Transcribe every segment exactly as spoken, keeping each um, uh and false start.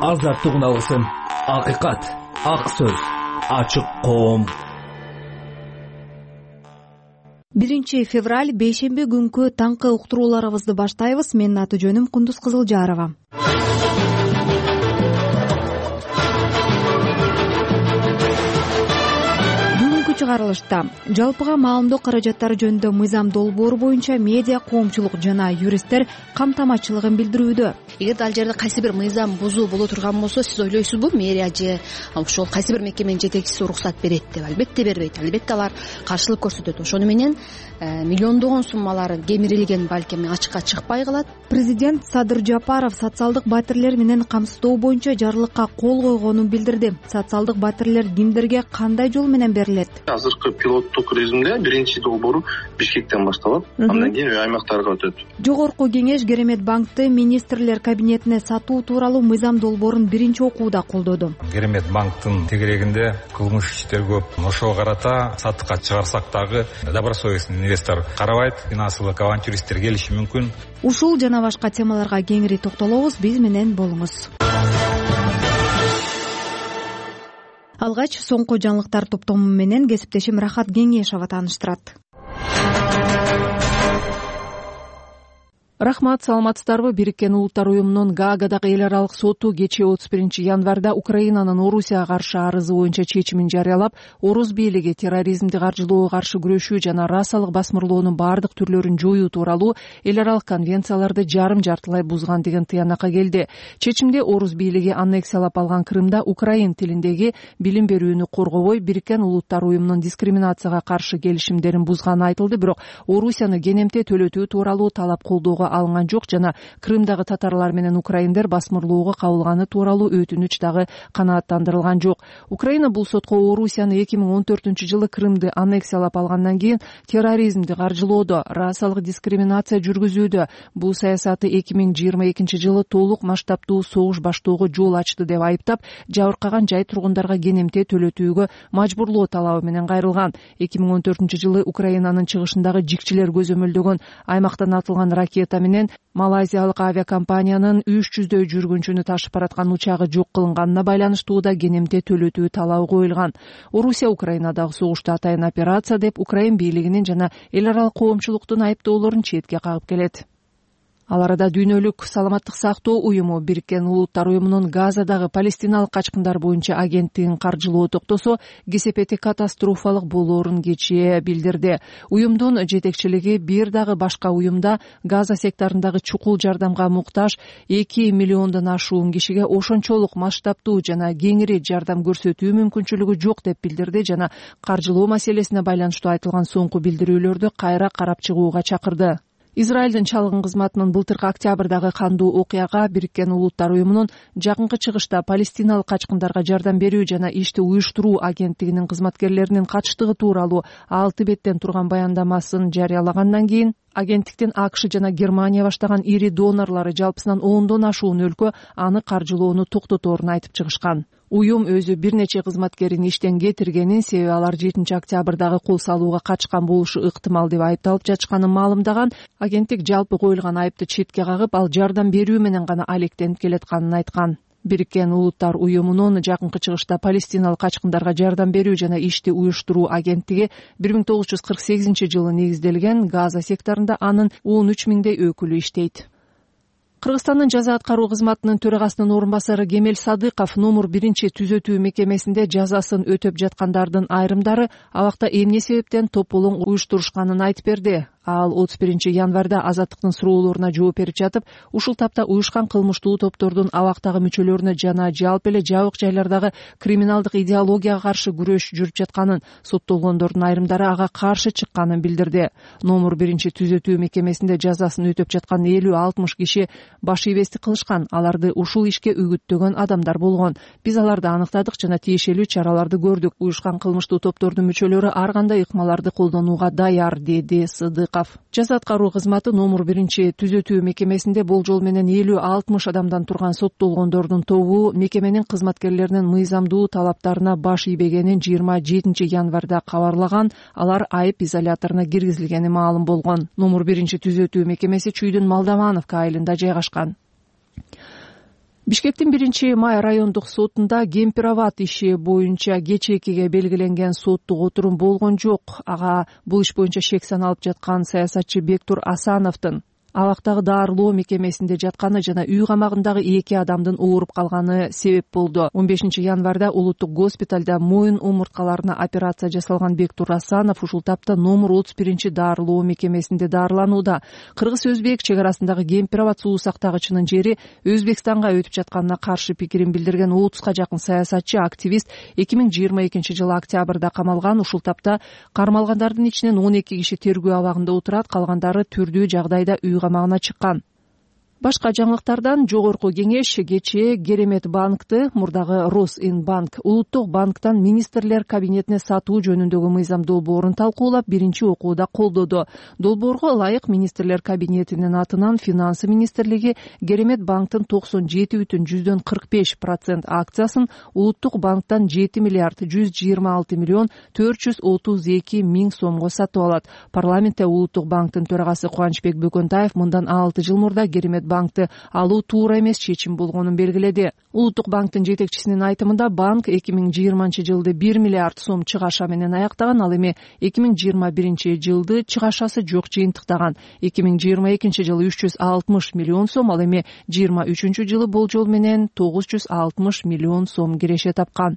азаттык үналгысым, акыйкат, ак сөз, ачык коом. биринчи февраль бейшемби күнкү таңкы уктурууларыбызды баштайбыз. Менин аты жөнүм Кундуз Кызылжарова. Чыгарылышта жалпыга маалымдоо каражаттары жөнүндө мыйзам долбоору боюнча медиа коомчулук жана юристтер камтамачылыгын билдирүүдө. Эгерде ал жерде кайсы бир мыйзам бузуу боло турган болсо, сиз ойлойсузбу, мэрия же ошол кайсы бир мекеменин жетекчиси уруксат берет деп? Албетте бербейт. Албетте алар каршылык көрсөтөт. Ошону менен миллиондогон суммалары кемирилген, балким ачыкка чыкпай калат. Президент Садыр Жапаров социалдык батирлер менен камсыздоо боюнча жарлыкка кол койгонун билдирди. Социалдык батирлер кимдерге кандай жол менен берилет? Азыркы пилоттук режимде биринчи долбоору Бишкектен башталат, андан кийин аймактарга өтөт. Жогорку кеңеш Керемет банкты министрлер кабинетине сатуу тууралуу мыйзам долбоорун биринчи окууда колдоду. Керемет банктын тегерегинде кылмыш иштер көп. Ошого карата сатыкка чыгарсак дагы добросовестный инвестор карабайт, финансылык авантюристтер келиши мүмкүн. Ушул жана башка темаларга кеңири токтолобуз. Биз менен болуңуз. Алгач соңку жаңылыктар топтому менен кесиптешим Рахат Кеңешова тааныштырат. Рахмат, саламатсыздарбы? Бириккен Улуттар уюмунун Гаагадагы эл аралык соту кечээ отуз биринчи январда Украинанын Орусияга каршы арызы боюнча чечимин жарыялап, Орус бийлиги терроризмди каржылоого каршы күрөшүү жана расалык басмырлоонун баардык түрлөрүн жоюу тууралуу эл аралык конвенцияларды жарым жартылай бузган деген тыянакка келди. Чечимде Орус бийлиги аннексиялап алган Крымда украин тилиндеги билим берүүнү коргобой, Бириккен Улуттар уюмунун дискриминацияга каршы келишимдерин бузганы айтылды, бирок Орусияны кенемте төлөтүү тууралуу талап колдоого алынган жок жана Крымдагы татарлар менен украиндер басмырлоого кабылганы тууралуу өтүнүч дагы канааттандырылган жок. Украина бул сотко Орусияны эки миң он төртүнчү жылы Крымды аннексиялап алгандан кийин терроризмди каржылоодо, расалык дискриминация жүргүзүүдө, бул саясаты эки миң жыйырма экинчи жылы толук масштабтуу согуш баштоого жол ачты деп айыптап, жабыркаган жай тургундарга кенемте төлөтүүгө мажбурлоо талабы менен кайрылган. эки миң он төртүнчү жылы Украинанын чыгышындагы жикчилер көзөмөлдөгөн аймактан атылган ракета менен малайзиялык авиакомпаниянын үч жүздөй жүргүнчүнү ташып бараткан учагы жок кылынганына байланыштуу да кенемте төлөтүү талабы коюлган. Орусия Украинадагы согушту атайын операция деп Украин бийлигинин жана эл аралык коомчулуктун айыптоолорун четке кагып келет. Ал арада дүйнөлүк саламаттык сактоо уюму Бириккен Улуттар уюмунун Газадагы палестиналык качкындар боюнча агенттигин каржылоо токтосо, кесепети катастрофалык болоорун кечээ билдирди. Уюмдун жетекчилиги бир дагы башка уюмда Газа секторундагы чукул жардамга муктаж эки миллиондон ашуун кишиге ошончолук масштабтуу жана кеңири жардам көрсөтүү мүмкүнчүлүгү жок деп билдирди жана каржылоо маселесине байланыштуу айтылган соңку билдирүүлөрдү кайра карап чыгууга чакырды. Израилдин чалгын кызматынын былтыркы октябрдагы кандуу окуяга Бириккен Улуттар уюмунун жакынкы чыгышта палестиналык качкындарга жардам берүү жана ишти уюштуруу агенттигинин кызматкерлеринин катыштыгы тууралуу алты беттен турган баяндамасын жарыялагандан кийин агенттиктин АКШ жана Германия баштаган ири донорлору жалпысынан ондон ашуун өлкө аны каржылоону токтоторун айтып чыгышкан. Уюм өзү бир нече кызматкерин иштен кетиргенин, себеби алар жетинчи октябрдагы кол салууга катышкан болушу ыктымал деп айыпталып жатышканын маалымдаган. Агенттик жалпы коюлган айыпты четке кагып, ал жардам берүү менен гана алектенип келатканын айткан. Бириккен Улуттар уюмунун жакынкы чыгышта палестиналык качкындарга жардам берүү жана ишти уюштуруу агенттиги бир миң тогуз жүз кырк сегизинчи жылы негизделген. Газа секторунда анын он үч миңдей өкүлү иштейт. Кыргызстандын жаза аткаруу кызматынын төрагасынын орун басары Кемел Садыков номер биринчи түзөтүү мекемесинде жазасын өтөп жаткандардын айрымдары абакта эмне себептен тополоң уюштурушканын айтып берди. Ал отуз биринчи январда Азаттыктын суроолоруна жооп берип жатып, ушул тапта уюшкан кылмыштуу топтордун абактагы мүчөлөрүнө жана жалпы эле жабык жайлардагы криминалдык идеологияга каршы күрөш жүрүп жатканын, соттолгондордун айрымдары ага каршы чыкканын билдирди. Номер биринчи түзөтүү мекемесинде жазасын өтөп жаткан элүү алтымыш киши баш ийбестик кылышкан. Аларды ушул ишке үгүттөгөн адамдар болгон. Биз аларды аныктадык жана тиешелүү чараларды көрдүк. Уюшкан кылмыштуу топтордун мүчөлөрү ар кандай ыкмаларды колдонууга даяр, деди Сыдыков. Жаза аткаруу кызматы номер биринчи түзөтүү мекемесинде болжол менен элүү алтымыш адамдан турган соттолгондордун тобу мекеменин кызматкерлеринин мыйзамдуу талаптарына баш ийбегенин жыйырма жетинчи январда кабарлаган. Алар айып изоляторуна киргизилгени маалым болгон. Номер биринчи түзөтүү мекемеси Чүйдүн Малдамановка айылында жайгашкан. Бишкектин биринчи май райондук сотунда Кемпироват иши боюнча кечээ экиге белгиленген соттук отурум болгон жок. Ага бул иш боюнча шек саналып жаткан саясатчы Бектур Асановдун абактагы дарылоо мекемесинде жатканы жана үй камагындагы эки адамдын ооруп калганы себеп болду. он бешинчи январда улуттук госпиталда моюн омурткаларына операция жасалган Бектур Асанов ушул тапта номер отуз биринчи дарылоо мекемесинде дарыланууда. Кыргыз-Өзбек чек арасындагы Кемпироват суу сактагычынын жери Өзбекстанга өтүп жатканына каршы пикирин билдирген отузга жакын саясатчы, активист эки миң жыйырма экинчи жылы октябрда камалган. Ушул тапта кармалгандардын ичинен он эки киши тергөө абагында отурат, калгандары түрдүү жагдайда үй камагына чыккан. Башка жаңылыктардан жогорку кеңеш кечээ Керемет банкты, мурдагы Росинбанк улуттук банктан министрлер кабинетине сатуу жөнүндөгү мыйзам долбоорун талкуулап, биринчи окууда колдоду. Долбоорго ылайык министрлер кабинетинин атынан Финансы министрлиги Керемет банктын токсон жети бүтүн жүздөн кырк беш процент акциясын улуттук банктан жети миллиард жүз жыйырма алты миллион төрт жүз отуз эки миң сомго сатып алат. Парламентте улуттук банктын төрагасы Кубанычбек Бөкөнтаев мындан алты жыл мурда Керемет банкты алуу туура эмес чечим болгонун белгиледи. Улуттук банктын жетекчисинин айтымында банк эки миң жыйырманчы жылды бир миллиард сом чыгаша менен аяктаган, ал эми эки миң жыйырма биринчи жылды чыгашасы жок жыйынтыктаган. эки миң жыйырма экинчи жылы үч жүз алтымыш миллион сом, ал эми жыйырма үчүнчү жылы болжол менен тогуз жүз алтымыш миллион сом киреше тапкан.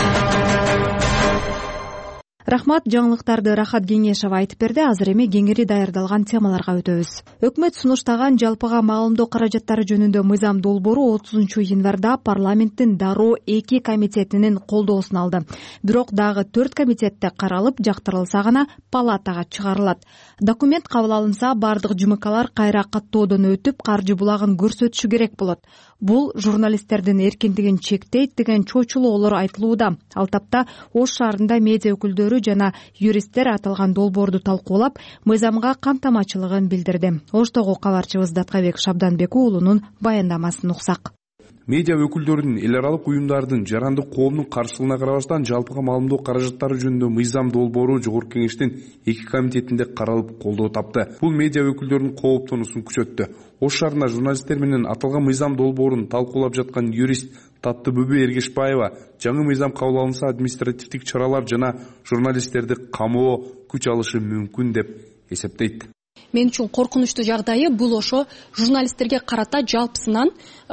Рахмат, жаңылыктарды Рахат Кеңешова айтып берди. Азыр эми кеңири даярдалган темаларга өтөбүз. Өкмөт сунуштаган жалпыга маалымдоо каражаттары жөнүндө мыйзам долбоору отузунчу январда парламенттин дароо эки комитетинин колдоосун алды. Бирок дагы төрт комитетте каралып, жактырылса гана палатага чыгарылат. Документ кабыл алынса, бардык жумакалар кайра каттоодон өтүп, каржы булагын көрсөтүшү керек болот. Бул журналисттердин эркиндигин чектейт деген чочулоолор айтылууда. Ал тапта Ош шаарында медиа өкүлдөрү жана юристтер аталган долбоорду талкуулап, мыйзамга камтамачылыгын билдирди. Оштогу кабарчыбыз Даткабек Шабданбек уулунун баяндамасын уксак. Медиа өкүлдөрүнүн эл аралык уюмдардын жарандык коомдун каршылыгына карабастан жалпыга маалымдоо каражаттары жөнүндө мыйзам долбоору Жогорку Кеңештин эки комитетинде каралып колдоо тапты. Бул медиа өкүлдөрүнүн кооптонуусун күчөттү. Ош шаарында журналисттер менен аталган мыйзам долбоорун талкуулап жаткан юрист Таттыбүбү Эргешбаева жаңы мыйзам кабыл алынса административдик чаралар жана журналисттерди камоо күч алышы мүмкүн деп эсептейт. Мен үчүн коркунучтуу жагдайы бул ошо журналисттерге карата жалпысынан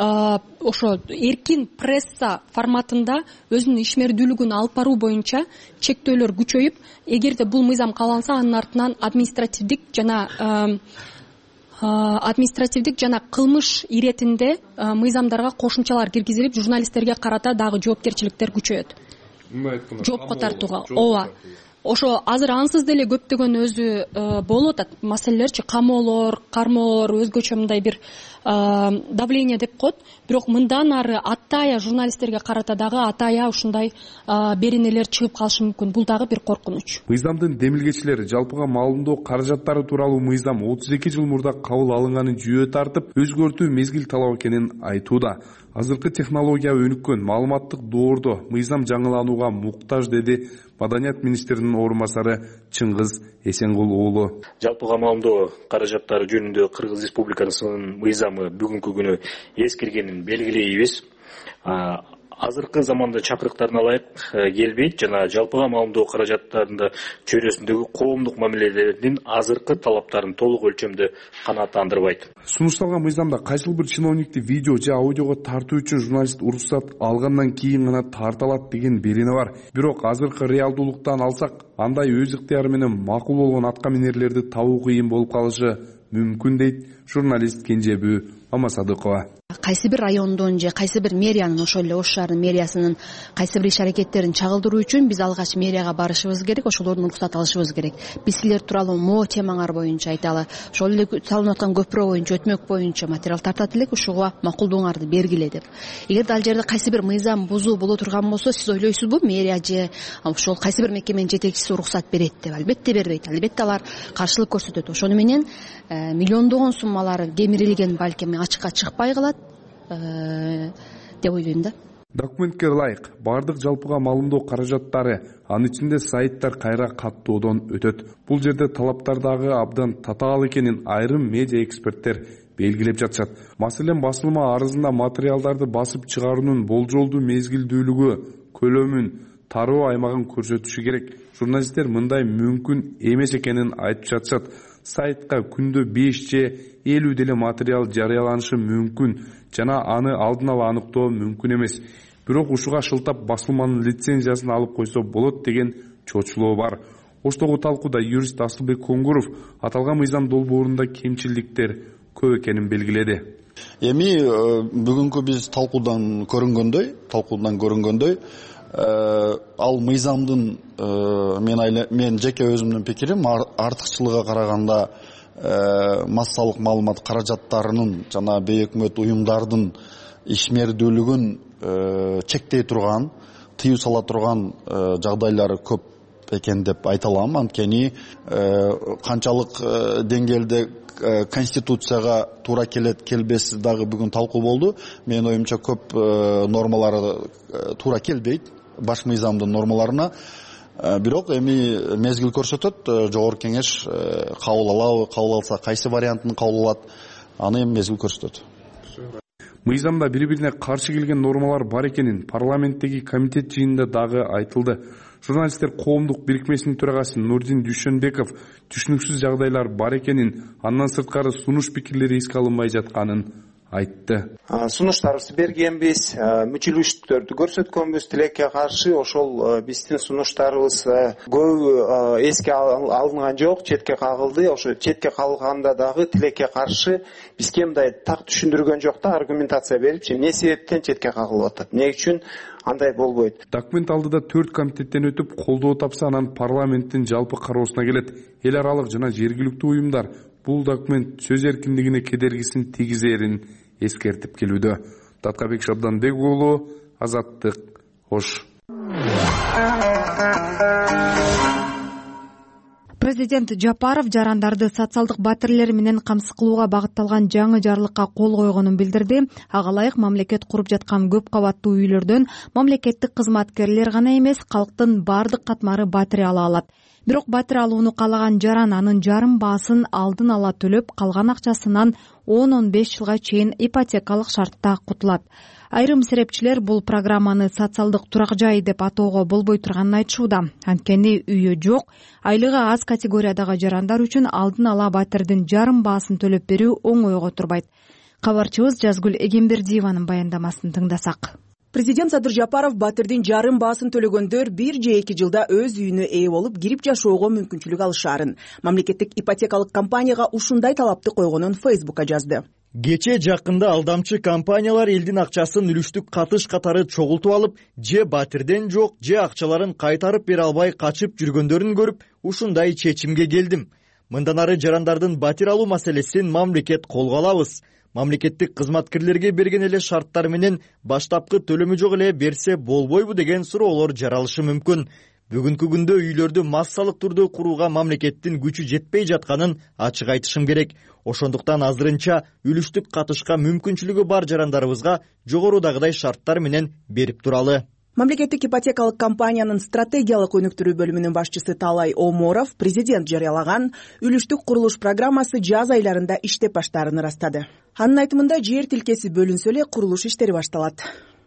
ошо эркин пресса форматында өзүнүн ишмердүүлүгүн алып баруу боюнча чектөөлөр күчөйүп, эгерде бул мыйзам кабыл алынса, анын артынан административдик жана административдик жана кылмыш иретинде мыйзамдарга кошумчалар киргизилип, журналисттерге карата дагы жоопкерчиликтер күчөйөт. Жоопко тартууга. Ооба. Ошо азыр ансыз деле көптөгөн өзү болуп атат маселелерчи, камоолор, кармоолор, өзгөчө мындай бир давление деп коет. Бирок мындан ары атая журналисттерге карата дагы атая ушундай беренелер чыгып калышы мүмкүн. Бул дагы бир коркунуч. Мыйзамдын демилгечилери жалпыга маалымдоо каражаттары тууралуу мыйзам отуз эки жыл мурда кабыл алынганын жүйө тартып, өзгөртүү мезгил талап экенин айтууда. Азыркы технология өнүккөн, маалыматтык доордо мыйзам жаңыланууга муктаж, деди Маданият министринин орун басары Чыңгыз Эсенгул уулу. Жалпыга маалымдоо каражаттары жөнүндө Кыргыз Республикасынын мыйзамы бүгүнкү күнү эскиргенин белгилейбиз. Азыркы заманда чакырыктарына ылайык келбейт жана жалпыга маалымдоо каражаттарында чөйрөсүндөгү коомдук мамилелердин азыркы талаптарын толук өлчөмдө канааттандырбайт. Сунушталган мыйзамда кайсыл бир чиновникти видео же аудиого тартуу үчүн журналист уруксат алгандан кийин гана тарта алат деген берене бар. Бирок азыркы реалдуулуктан алсак, андай өз ыктыяры менен макул болгон атка минерлерди табуу кыйын болуп калышы мүмкүн, дейт журналист Кенжебүү Мамасадыкова. Кайсы бир райондун же кайсы бир мэриянын, ошол эле Ош шаарынын мэриясынын кайсы бир иш аракеттерин чагылдыруу үчүн биз алгач мэрияга барышыбыз керек, ошолордун уруксат алышыбыз керек. Биз силер тууралуу могу темаңар боюнча айталы, ошол эле салынып аткан көпүрө боюнча, өтмөк боюнча материал тартат элек, ушуга макулдугуңарды бергиле деп. Эгерде ал жерде кайсы бир мыйзам бузуу боло турган болсо, сиз ойлойсузбу, мэрия же ошол кайсы бир мекеменин жетекчиси уруксат берет деп? Албетте бербейт. Албетте алар каршылык көрсөтөт. Ошону менен миллиондогон суммалар кемирилген, балким ачыкка чыкпай калат деп ойлойм да. Документке ылайык бардык жалпыга маалымдоо каражаттары, анын ичинде сайттар кайра каттоодон өтөт. Бул жерде талаптар дагы абдан татаал экенин айрым медиа эксперттер белгилеп жатышат. Маселен басылма арызында материалдарды басып чыгаруунун болжолдуу мезгилдүүлүгү, көлөмүн, тароо аймагын көрсөтүшү керек. Журналисттер мындай мүмкүн эмес экенин айтып жатышат. Сайтка күндө беш же элүү деле материал жарыяланышы мүмкүн жана аны алдын ала аныктоо мүмкүн эмес. Бирок ушуга шылтап басылманын лицензиясын алып койсо болот деген чочулоо бар. Оштогу талкууда юрист Асылбек Коңгуров аталган мыйзам долбоорунда кемчиликтер көп экенин белгиледи. Эми бүгүнкү биз талкуудан көрүнгөндөй, талкуудан көрүнгөндөй, ал мыйзамдын мен мен жеке өзүмдүн пикирим артыкчылыгына караганда массалык маалымат каражаттарынын жана бейөкмөт уюмдардын ишмердүүлүгүн чектей турган, тыюу сала турган жагдайлары көп экен деп айта алам. Анткени канчалык деңгээлде конституцияга туура келет келбес дагы бүгүн талкуу болду. Менин оюмча көп нормалары туура келбейт баш мыйзамдын нормаларына. Бирок эми мезгил көрсөтөт, жогорку кеңеш кабыл алабы, кабыл алса кайсы вариантын кабыл алат, аны эми мезгил көрсөтөт. Мыйзамда бири-бирине каршы келген нормалар бар экенин парламенттеги комитет жыйынында дагы айтылды. Журналисттер коомдук бирикмесинин төрагасы Нурдин Дүйшөнбеков түшүнүксүз жагдайлар бар экенин, андан сырткары сунуш пикирлери эске алынбай жатканын айтты. Сунуштарыбызды бергенбиз, мүчүлүштөрдү көрсөткөнбүз тилекке каршы. Ошол биздин сунуштарыбыз көп эске алынган жок, четке кагылды. Ошо четке кагылганда дагы тилекке каршы бизге мындай так түшүндүргөн жок да, аргументация берип, эмне себептен четке кагылып атат, эмне үчүн андай болбойт. Документ алдыда төрт комитеттен өтүп колдоо тапса, анан парламенттин жалпы кароосуна келет. Эл аралык жана жергиликтүү уюмдар бул документ сөз эркиндигине кедергисин тийгизерин эскертип келүүдө. Таткабек Шабданбек уулу, Азаттык, Ош. Президент Жапаров жарандарды социалдык батирлер менен камсыз кылууга багытталган жаңы жарлыкка кол койгонун билдирди. Ага ылайык мамлекет куруп жаткан көп кабаттуу үйлөрдөн мамлекеттик кызматкерлер гана эмес, калктын бардык катмары батир ала алат. Бирок батир алууну каалаган жаран анын жарым баасын алдын ала төлөп, калган акчасынан он он беш жылга чейин ипотекалык шартта кутулат. Айрым серепчилер бул программаны социалдык турак жай деп атоого болбой турганын айтышууда. Анткени үйү жок, айлыгы аз категориядагы жарандар үчүн алдын ала батирдин жарым баасын төлөп берүү оңойго турбайт. Кабарчыбыз Жазгүл Эгембердиеванын баяндамасын тыңдасак. Президент Садыр Жапаров батирдин жарым баасын төлөгөндөр бир же эки жылда өз үйүнө ээ болуп кирип жашоого мүмкүнчүлүк алышаарын мамлекеттик ипотекалык компанияга ушундай талапты койгонун Фейсбукка жазды. Кече жакында алдамчы компаниялар элдин акчасын үлүштүк катыш катары чогултуп алып, же батирден жок, же акчаларын кайтарып бере албай качып жүргөндөрүн көрүп, ушундай чечимге келдим. Мындан ары жарандардын батир алуу маселесин мамлекет колго алабыз. Мамлекеттик кызматкерлерге берген эле шарттар менен баштапкы төлөмү жок эле берсе болбойбу деген суроолор жаралышы мүмкүн. Бүгүнкү күндө үйлөрдү массалык түрдө курууга мамлекеттин күчү жетпей жатканын ачык айтышым керек. Ошондуктан азырынча үлүштүк катышка мүмкүнчүлүгү бар жарандарыбызга жогорудагыдай шарттар менен берип туралы. Мамлекеттик ипотекалык компаниянын стратегиялык өнүктүрүү бөлүмүнүн башчысы Талай Оморов президент жарыялаган үлүштүк курулуш программасы жаз айларында иштеп баштаарын ырастады. Анын айтымында жер тилкеси бөлүнсө эле курулуш иштери башталат.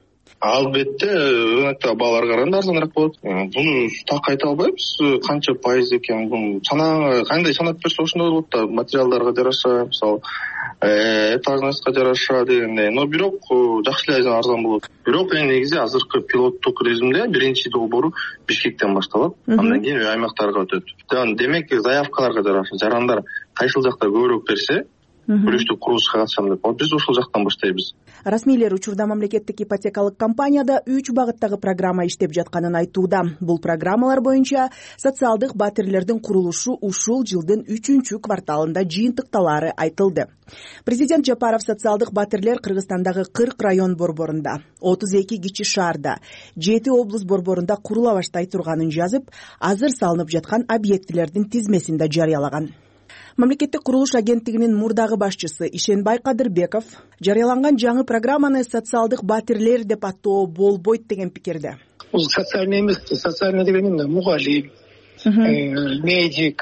Албетте, рынокто баалар караганда арзаныраак болот. Буну так айта албайбыз, канча пайыз экен. Бул санаа кандай санап берсе ошондой болот да, материалдарга жараша, мисалы, этажностька жараша дегендей. Но бирок жакшы эле арзан болот. Бирок эң негизи азыркы пилоттук режимде биринчи долбоору Бишкектен башталат, андан кийин үй аймактарга өтөт. Демек, заявкаларга жараша, жарандар кайсыл жакта көбүрөөк берсе, үлүштүк курулушка катышам деп, биз ошол жактан баштайбыз. Расмийлер учурда мамлекеттик ипотекалык компанияда үч багыттагы программа иштеп жатканын айтууда. Бул программалар боюнча социалдык батирлердин курулушу ушул жылдын үчүнчү кварталында жыйынтыкталары айтылды. Президент Жапаров социалдык батирлер Кыргызстандагы кырк район борборунда, отуз эки кичи шаарда, жети облус борборунда курула баштай турганын жазып, азыр салынып жаткан объектилердин тизмесин да жарыялаган. Мамлекеттик курулуш агенттигинин мурдагы башчысы Ишенбай Кадырбеков жарыяланган жаңы программаны социалдык батирлер деп атоо болбойт деген пикирде. Бул социальный эмес, социальный деген эмне? Мугалим, медик,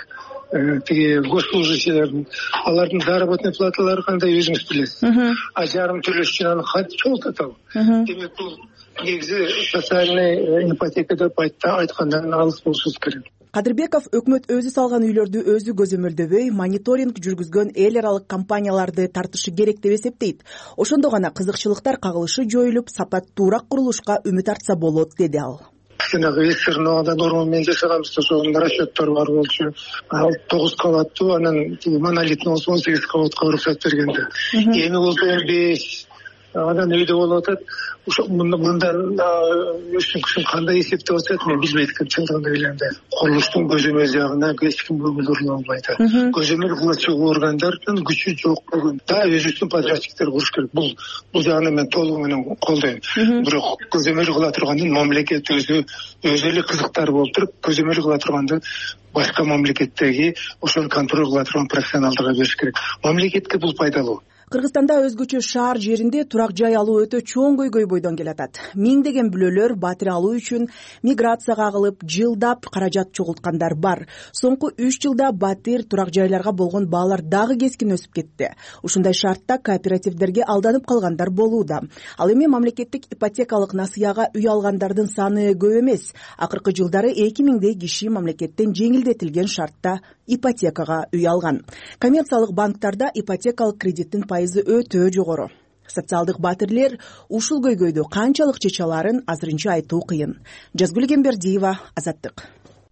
тиги госслужащийлердин алардын заработный платалары кандай өзүңүз билесиз. А жарым төлөш үчүн аны кантип чогултат ал? Демек бул негизи социальный ипотека деп айткандан алыс болушубуз керек. Кадырбеков өкмөт өзү салган үйлөрдү өзү көзөмөлдөбөй, мониторинг жүргүзгөн эл аралык компанияларды тартышы керек деп эсептейт. Ошондо гана кызыкчылыктар кагылышы жоюлуп, сапаттуураак курулушка үмүт артса болот, деди ал. Жанагы эстерногада норма менен жашаганбыз, ошонун расчеттери бар болчу. Ал тогуз кабаттуу, анан монолитный болсо он сегиз кабатка уруксат бергенде. Эми болсо он беш, анан үйдө болуп атат. Ошо мындан үчүн күчүн кандай эсептеп атат, мен билбейт экенмин, чындыгында билемде. Курулуштун көзөмөл жагына эч ким көңүл албайт. Көзөмөл кылчу органдардын күчү жок бүгүн. Да, өзүнүн подрядчиктер куруш керек. Бул бул жагына мен толугу менен колдойм. Бирок көзөмөл кыла тургандын мамлекет өзү өзү эле кызыктар болуп туруп, көзөмөл кыла турганды башка мамлекеттеги ошону контроль кыла турган профессионалдарга бериш керек. Мамлекетке бул пайдалуу. Кыргызстанда өзгөчө шаар жеринде турак жай алуу өтө чоң көйгөй бойдон келатат. Миңдеген бүлөлөр батир алуу үчүн миграцияга агылып, жылдап каражат чогулткандар бар. Соңку үч жылда батир турак жайларга болгон баалар дагы кескин өсүп кетти. Ушундай шартта кооперативдерге алданып калгандар болууда. Ал эми мамлекеттик ипотекалык насыяга үй алгандардын саны көп эмес. Акыркы жылдары эки миңдей киши мамлекеттен жеңилдетилген шартта ипотекага үй алган. Коммерциялык банктарда ипотекалык кредиттин пайызы өтө жогору. Социалдык батирлер ушул көйгөйдү канчалык чече аларын азырынча айтуу кыйын. Жазгүл Кембердиева, Азаттык.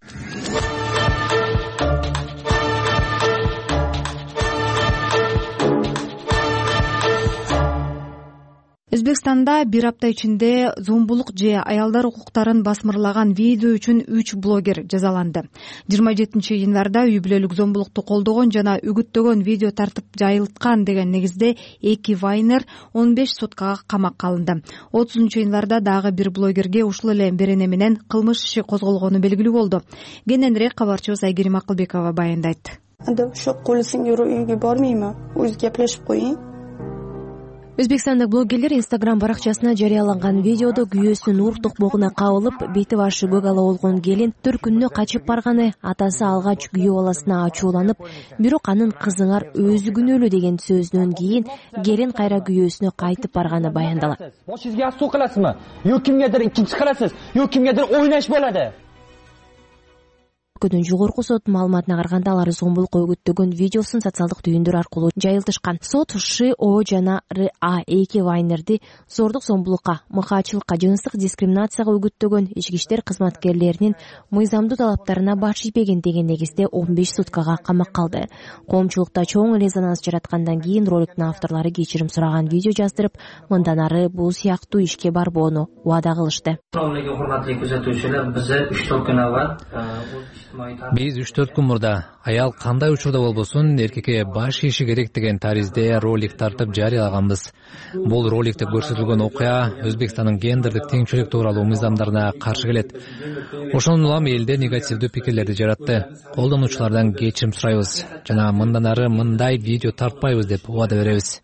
Өзбекстанда бир апта ичинде зомбулук же аялдар укуктарын басмырлаган видео үчүн үч блогер жазаланды. жыйырма жетинчи январда үй бүлөлүк зомбулукту колдогон жана үгүттөгөн видео тартып жайылткан деген негизде эки вайнер он беш суткага камакка алынды. отузунчу январда дагы бир блогерге ушул эле берене менен кылмыш иши козголгону белгилүү болду. Кененирээк кабарчыбыз Айгерим Акылбекова баяндайт. Ошо колу сиңири үйгө бармайм, өзү кеплешип коеюн. Өзбекстандык блогерлер Instagram баракчасына жарыяланган видеодо күйөөсүнүн ур токмогуна кабылып, бети башы көк ала болгон келин төркүнүнө качып барганы, атасы алгач күйөө баласына ачууланып, бирок анын кызыңар өзү күнөөлүү деген сөзүнөн кийин келин кайра күйөөсүнө кайтып барганы баяндалат. Башыңызга суу кыласызбы? Yo кимгедир икинчи кыласыз, yo кимгедир ойнаш болот. Өлкөдүн жогорку сотунун маалыматына караганда, алар зомбулукка үгүттөгөн видеосун социалдык түйүндөр аркылуу жайылтышкан. Сот ШО жана РА эки вайнерди зордук зомбулукка, мыкаачылыкка, жыныстык дискриминацияга үгүттөгөн ички иштер кызматкерлеринин мыйзамдуу талаптарына баш ийбеген деген негизде он беш суткага камакка алды. Коомчулукта чоң резонанс жараткандан кийин роликтин авторлору кечирим сураган видео жаздырып, мындан ары бул сыяктуу ишке барбоону убада кылышты. Биз үч төрт күн мурда аял кандай учурда болбосун эркекке баш ийиши керек деген таризде ролик тартып жарыялаганбыз. Бул роликте көрсөтүлгөн окуя Өзбекстандын гендердик теңчилик тууралуу мыйзамдарына каршы келет. Ошондон улам элде негативдүү пикирлерди жаратты. Колдонуучулардан кечирим сурайбыз жана мындан ары мындай видео тартпайбыз деп убада беребиз.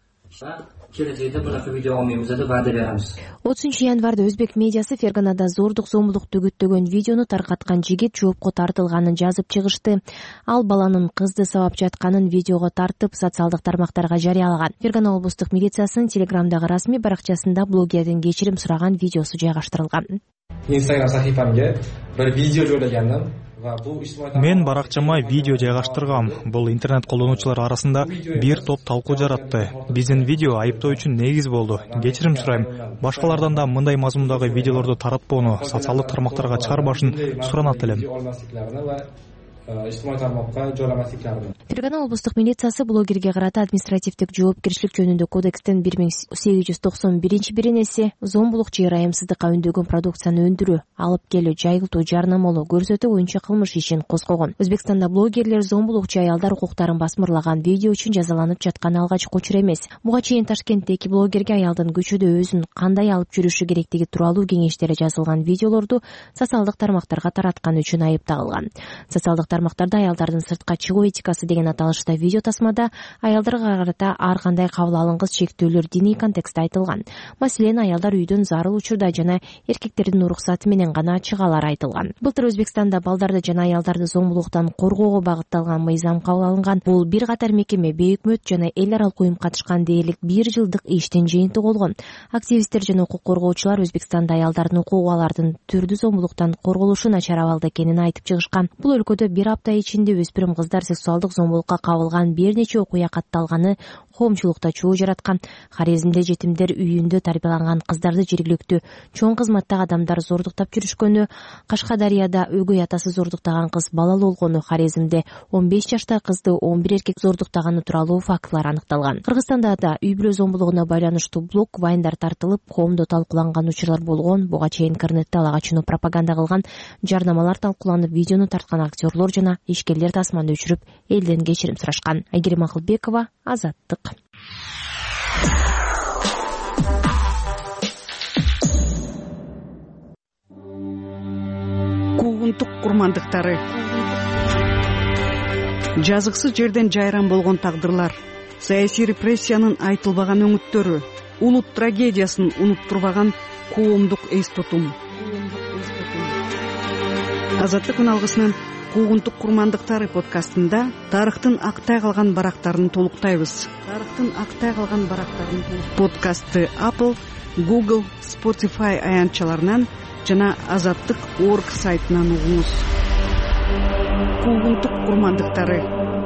отузунчу январда өзбек медиасы Ферганада зордук зомбулукту үгүттөгөн видеону таркаткан жигит жоопко тартылганын жазып чыгышты. Ал баланын кызды сабап жатканын видеого тартып социалдык тармактарга жарыялаган. Фергана облустук милициясынын Телеграмдагы расмий баракчасында блогердин кечирим сураган видеосу жайгаштырылган. Instagram сахифамга бир видео жоллагандым. Мен баракчама видео жайгаштыргам. Бул интернет колдонуучулар арасында бир топ талкуу жаратты. Биздин видео айыптоо үчүн негиз болду. Кечирим сурайм. Башкалардан да мындай мазмундагы видеолорду таратпоону, социалдык тармактарга чыгарбашын суранат элем. Фергана облустук милициясы блогерге карата административдик жоопкерчилик жөнүндө кодекстин бир миң сегиз жүз токсон биринчи беренеси зомбулук же ырайымсыздыкка үндөгөн продукцияны өндүрүү, алып келүү, жайылтуу, жарнамалоо, көрсөтүү боюнча кылмыш ишин козгогон. Өзбекстанда блогерлер зомбулук же аялдар укуктарын басмырлаган видео үчүн жазаланып жатканы алгачкы учур эмес. Буга чейин Ташкенттеги блогерге аялдын көчөдө өзүн кандай алып жүрүшү керектиги тууралуу кеңештери жазылган видеолорду социалдык тармактарга таратканы үчүн айып тагылган. Социалдык тармактарда аялдардын сыртка чыгуу этикасы деген аталышта видео тасмада аялдарга карата ар кандай кабыл алынгыс чектөөлөр диний контекстте айтылган. Маселен, аялдар үйдөн зарыл учурда жана эркектердин уруксаты менен гана чыгалары айтылган. Былтыр Өзбекстанда балдарды жана аялдарды зомбулуктан коргоого багытталган мыйзам кабыл алынган. Бул бир катар мекеме, бейөкмөт жана эл аралык уюм катышкан дээрлик бир жылдык иштин жыйынтыгы болгон. Активисттер жана укук коргоочулар Өзбекстанда аялдардын укугу алардын түрдүү зомбулуктан корголушу начар абалда экенин айтып чыгышкан. Бул өлкөдө бир апта ичинде өспүрүм кыздар сексуалдык зомбулукка кабылган бир нече окуя катталганы коомчулукта чуу жараткан. Хорезмде жетимдер үйүндө тарбияланган кыздарды жергиликтүү чоң кызматтагы адамдар зордуктап жүрүшкөнү, Кашкадарияда өгөй атасы зордуктаган кыз балалуу болгону, Хорезмде он беш жаштагы кызды он бир эркек зордуктаганы тууралуу фактылар аныкталган. Кыргызстанда да үй бүлө зомбулугуна байланыштуу блог, вайндар тартылып, коомдо талкууланган учурлар болгон. Буга чейин интернетте ала качууну пропаганда кылган жарнамалар талкууланып, видеону тарткан актерлор жана ишкерлер тасманы өчүрүп, элден кечирим сурашкан. Айгерим Акылбекова, Азаттык. Куугунтук курмандыктары, жазыксыз жерден жайран болгон тагдырлар, саясий репрессиянын айтылбаган өңүттөрү, улут трагедиясын унуттурбаган коомдук эс тутум. Азаттык үналгысынын Куугунтук курмандыктары подкастында тарыхтын актай калган барактарын толуктайбыз. Тарыхтын актай калган барактарын подкастты Apple, Google, Spotify аянтчаларынан жана азаттык точка орг сайтынан угуңуз. Куугунтук курмандыктары.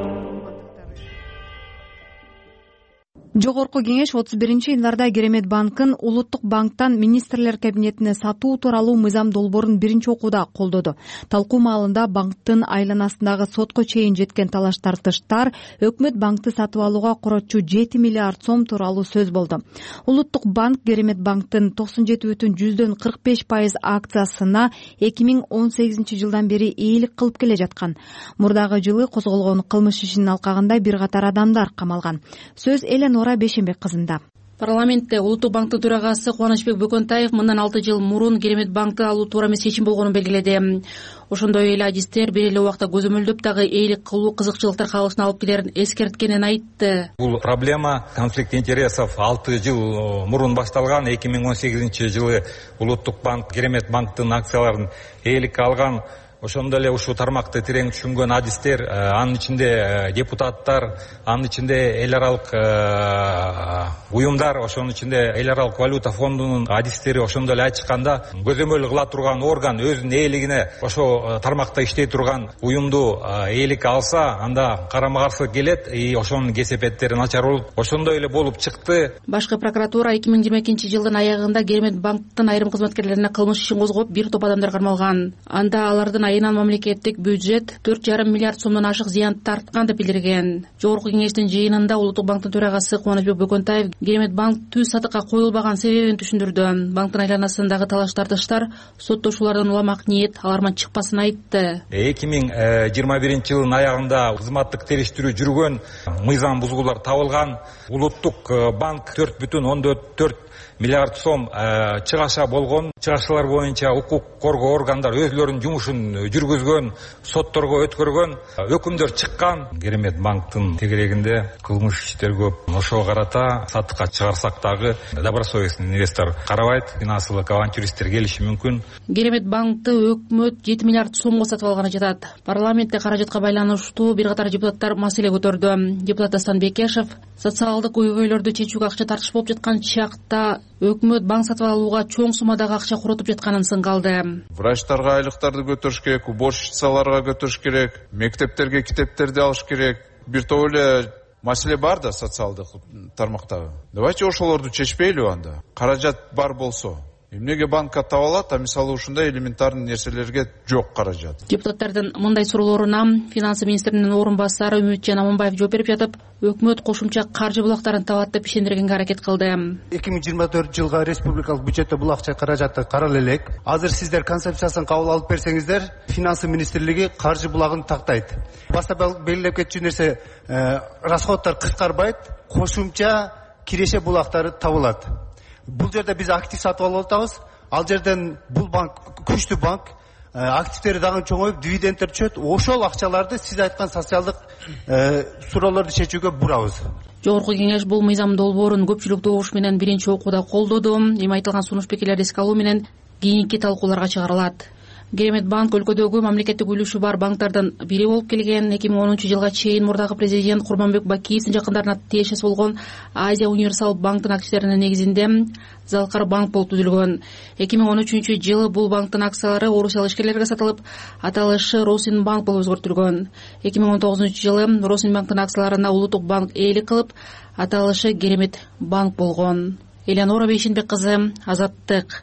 Жогорку кеңеш отуз биринчи январда Керемет банкын улуттук банктан министрлер кабинетине сатуу тууралуу мыйзам долбоорун биринчи окууда колдоду. Талкуу маалында банктын айланасындагы сотко чейин жеткен талаш тартыштар өкмөт банкты сатып алууга коротчу жети миллиард сом тууралуу сөз болду. Улуттук банк Керемет банктын токсон жети бүтүн жүздөн кырк беш пайыз акциясына эки миң он сегизинчи жылдан бери ээлик кылып келе жаткан. Мурдагы жылы козголгон кылмыш ишинин алкагында бир катар адамдар камалган. Сөз Эленора Бешенбек кызында. Парламентте Улуттук банктын төрагасы Кубанычбек Бөкөнтаев мындан алты жыл мурун Керемет банкты алуу туура эмес чечим болгонун белгиледи. Ошондой эле адистер бир эле убакта көзөмөлдөп дагы ээлик кылуу кызыкчылыктар калышына алып келерин эскерткенин айтты. Бул проблема конфликт интересов алты жыл мурун башталган. эки миң он сегизинчи жылы Улуттук банк Керемет банктын акцияларын ээликке алган. Ошондой эле ушул тармакты терең түшүнгөн адистер, анын ичинде депутаттар, анын ичинде эл аралык уюмдар, ошонун ичинде эл аралык валюта фондунун адистери ошондой эле айтышканда, көзөмөл кыла турган орган өзүнүн ээлигине ошо тармакта иштей турган уюмду ээликке алса, анда карама каршы келет, и ошонун кесепеттери начар болуп, ошондой эле болуп чыкты. Башкы прокуратура эки миң жыйырма экинчи жылдын аягында Керемет банктын айрым кызматкерлерине кылмыш ишин козгоп, бир топ адамдар кармалган. Анда алардын айынан мамлекеттик бюджет төрт жарым миллиард сомдон ашык зыян тарткан деп билдирген. Жогорку кеңештин жыйынында Улуттук банктын төрагасы Кубанычбек Бөкөнтаев Керемет банк түз сатыкка коюлбаган себебин түшүндүрдү. Банктын айланасындагы талаш тартыштар соттошуулардан уламак ниет аларман чыкпасын айтты. эки миң жыйырма биринчи жылдын аягында кызматтык териштирүү жүргөн, мыйзам бузгулар табылган. Улуттук банк төрт бүтүн ондон төрт миллиард сом чыгаша болгон. Чыгашалар боюнча укук коргоо органдар өзлөрүнүн жумушун жүргүзгөн, сотторго өткөргөн, өкүмдөр чыккан. Керемет банктын тегерегинде кылмыш иштер көп. Ошого карата сатыкка чыгарсак дагы добросовестный инвестор карабайт, финансылык авантюристтер келиши мүмкүн. Керемет банкты өкмөт жети миллиард сомго сатып алганы жатат. Парламентте каражатка байланыштуу бир катар депутаттар маселе көтөрдү. Депутат Дастан Бекешев социалдык көйгөйлөрдү чечүүгө акча тартыш болуп жаткан чакта өкмөт банк сатып алууга чоң суммадагы акча коротуп жатканын сыңгалды. Врачтарга айлыктарды көтөрүш керек, уборщицаларга көтөрүш керек, мектептерге китептерди алыш керек. Бир топ эле маселе бар да социалдык тармактагы. Давайте ошолорду чечпейлиби анда? Каражат бар болсо. Эмнеге банкка таап алат, а мисалы ушундай элементарный нерселерге жок каражат. Депутаттардын мындай суроолоруна финансы министринин орун басары Үмүтжан Аманбаев жооп берип жатып, өкмөт кошумча каржы булактарын табат деп ишендиргенге аракет кылды. эки миң жыйырма төртүнчү жылга республикалык бюджетте бул акча каражаты карала элек. Азыр сиздер концепциясын кабыл алып берсеңиздер, финансы министрлиги каржы булагын тактайт. Башта белгилеп кетчү нерсе, расходдор кыскарбайт, кошумча киреше булактары табылат. Бул жерде биз актив сатып алып атабыз. Ал жерден бул банк күчтүү банк, активдери дагы чоңоюп дивидендтер түшөт. Ошол акчаларды сиз айткан социалдык суроолорду чечүүгө бурабыз. Жогорку кеңеш бул мыйзам долбоорун көпчүлүк добуш менен биринчи окууда колдоду. Эми айтылган сунуш пикирлерди эске алуу менен кийинки талкууларга чыгарылат. Керемет банк өлкөдөгү мамлекеттик үлүшү бар банктардын бири болуп келген. эки миң онунчу жылга чейин мурдагы президент Курманбек Бакиевдин жакындарына тиешеси болгон Азия Универсал банктын активдеринин негизинде Залкар банк болуп түзүлгөн. эки миң он үчүнчү жылы бул банктын акциялары орусиялык ишкерлерге сатылып, аталышы Росинбанк болуп өзгөртүлгөн. эки миң он тогузунчу жылы Росинбанктын акцияларына Улуттук банк ээлик кылып, аталышы Керемет банк болгон. Элеонора Бейшенбек кызы, Азаттык.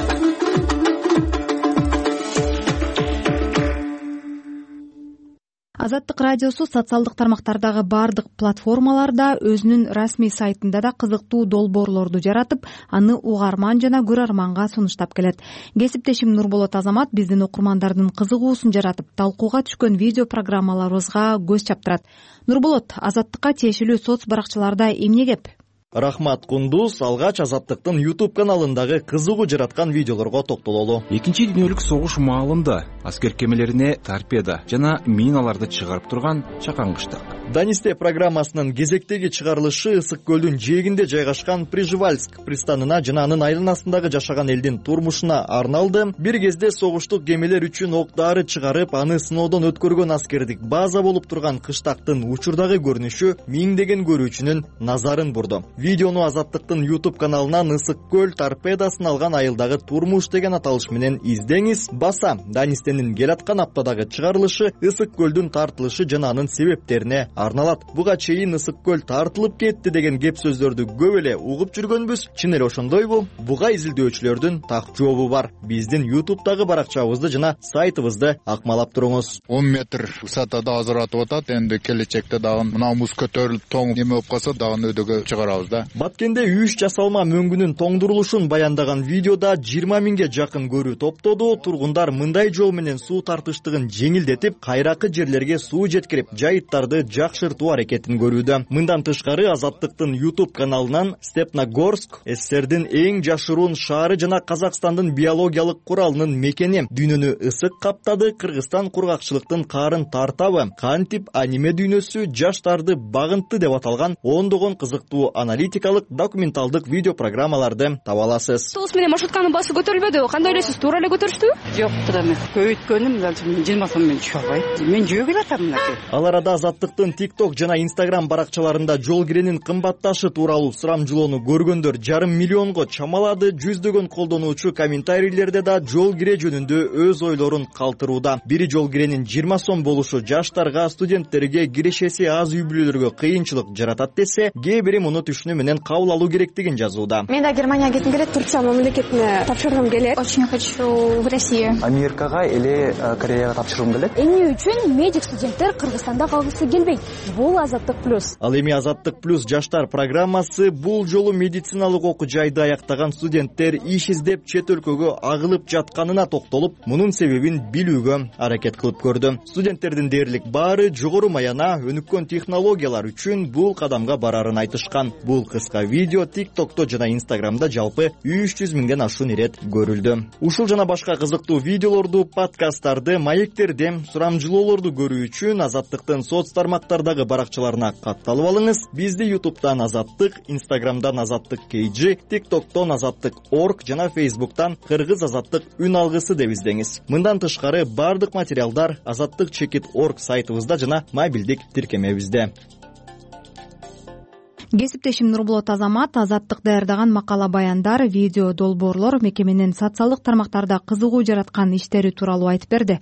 Азаттык радиосу социалдык тармактардагы бардык платформаларда өзүнүн расмий сайтында да кызыктуу долбоорлорду жаратып, аны угарман жана көрөрманга сунуштап келет. Кесиптешим Нурболот Азамат биздин окурмандардын кызыгуусун жаратып, талкууга түшкөн видео программаларыбызга көз чаптырат. Нурболот, Азаттыкка тиешелүү соц баракчаларда эмне кеп? Рахмат Кундуз, алгач Азаттыктын YouTube каналындагы кызыгуу жараткан видеолорго токтололу. Экинчи дүйнөлүк согуш маалында аскер кемелерине торпеда жана миналарды чыгарып турган чакаңгычтык. Данисте программасынын кезектеги чыгарылышы Ысык көлдүн жээгинде жайгашкан Прижевальск пристанына жана анын айланасындагы жашаган элдин турмушуна арналды. Бир кезде согуштук кемелер үчүн ок-дары чыгарып, аны сыноодон өткөргөн аскердик база болуп турган кыштактын учурдагы көрүнүшү миңдеген көрүүчүнүн назарын бурду. Видеону Азаттыктын YouTube каналынан Ысык көл торпедасын алган айылдагы турмуш деген аталыш менен издеңиз. Баса Данистенин келаткан аптадагы чыгарылышы Ысык көлдүн тартылышы жана анын себептерине арналат. Буга чейин Ысык көл тартылып кетти деген кеп сөздөрдү көп эле угуп жүргөнбүз. Чын эле ошондойбу? Буга изилдөөчүлөрдүн так жообу бар. Биздин YouTube'дагы баракчабызды жана сайтыбызды акмалап туруңуз. он метр высотада ажыратып атат. Энди келечекте дагы мына муз көтөрүлүп тоң неме болуп калса дагы өйдөгө чыгарабыз да. Баткенде үч жасалма мөңгүнүн тоңдурулушун баяндаган видеода жыйырма миңге жакын көрүү топтоду. Тургундар мындай жол менен суу тартыштыгын жеңилдетип, кайракы жерлерге суу жеткирип, жайыттарды жакшыртуу аракетин көрүүдө. Мындан тышкары Азаттыктын YouTube каналынан Степногорск СССРдин эң жашыруун шаары жана Казакстандын биологиялык куралынын мекени. Дүйнөнү ысык каптады, Кыргызстан кургакчылыктын каарын тартабы, кантип аниме дүйнөсү жаштарды багынтты деп аталган ондогон кызыктуу аналитикалык документалдык видео программаларды таба аласыз. Автобус менен маршрутканын баасы көтөрүлбөдү. Кандай ойлойсуз? Туура эле көтөрүштүбү? Жок, кудам. Көбөйткөнүм мен жыйырма сом менен түшө албайт. Мен жөө келатам мынакей. Ал арада Азаттыктын TikTok жана Instagram баракчаларында жол киренин кымбатташы тууралуу сурамжылоону көргөндөр жарым миллионго чамалады. Жүздөгөн колдонуучу комментарийлерде да жол кире жөнүндө өз ойлорун калтырууда. Бири жол киренин жыйырма сом болушу жаштарга, студенттерге, кирешеси аз үй бүлөлөргө кыйынчылык жаратат десе, кээ бири муну түшүнүү менен кабыл алуу керектигин жазууда. Мен да Германияга кетким келет, Турция мамлекетине тапшыргым келет. Очень хочу в Россию. Америкага или Кореяга тапшыргым келет. Эмне үчүн медик студенттер Кыргызстанда калгысы келбейт? Бул Азаттык плюс. Ал эми Азаттык плюс жаштар программасы бул жолу медициналык окуу жайды аяктаган студенттер иш издеп чет өлкөгө агылып жатканына токтолуп, мунун себебин билүүгө аракет кылып көрдү. Студенттердин дээрлик баары жогору маяна өнүккөн технологиялар үчүн бул кадамга барарын айтышкан. Бул кыска видео TikTokто жана Instagramда жалпы үч жүз миңден ашуун ирет көрүлдү. Ушул жана башка кызыктуу видеолорду, подкасттарды, маектерди, сурамжылоолорду көрүү үчүн Азаттыктын соц тармактардагы баракчаларына катталып алыңыз. Бизди YouTube'дан Азаттык, Instagram'дан Азаттык кей джи, TikTok'тон Азаттык орг жана Facebook'тан Кыргыз Азаттык үн алгысы деп издеңиз. Мындан тышкары бардык материалдар азаттык чекит орг сайтыбызда жана мобилдик тиркемебизде. Кесиптешим Нурболот Азамат Азаттык даярдаган макала баяндар, видео долбоорлор мекеменин социалдык тармактарда кызыгуу жараткан иштери тууралуу айтып берди.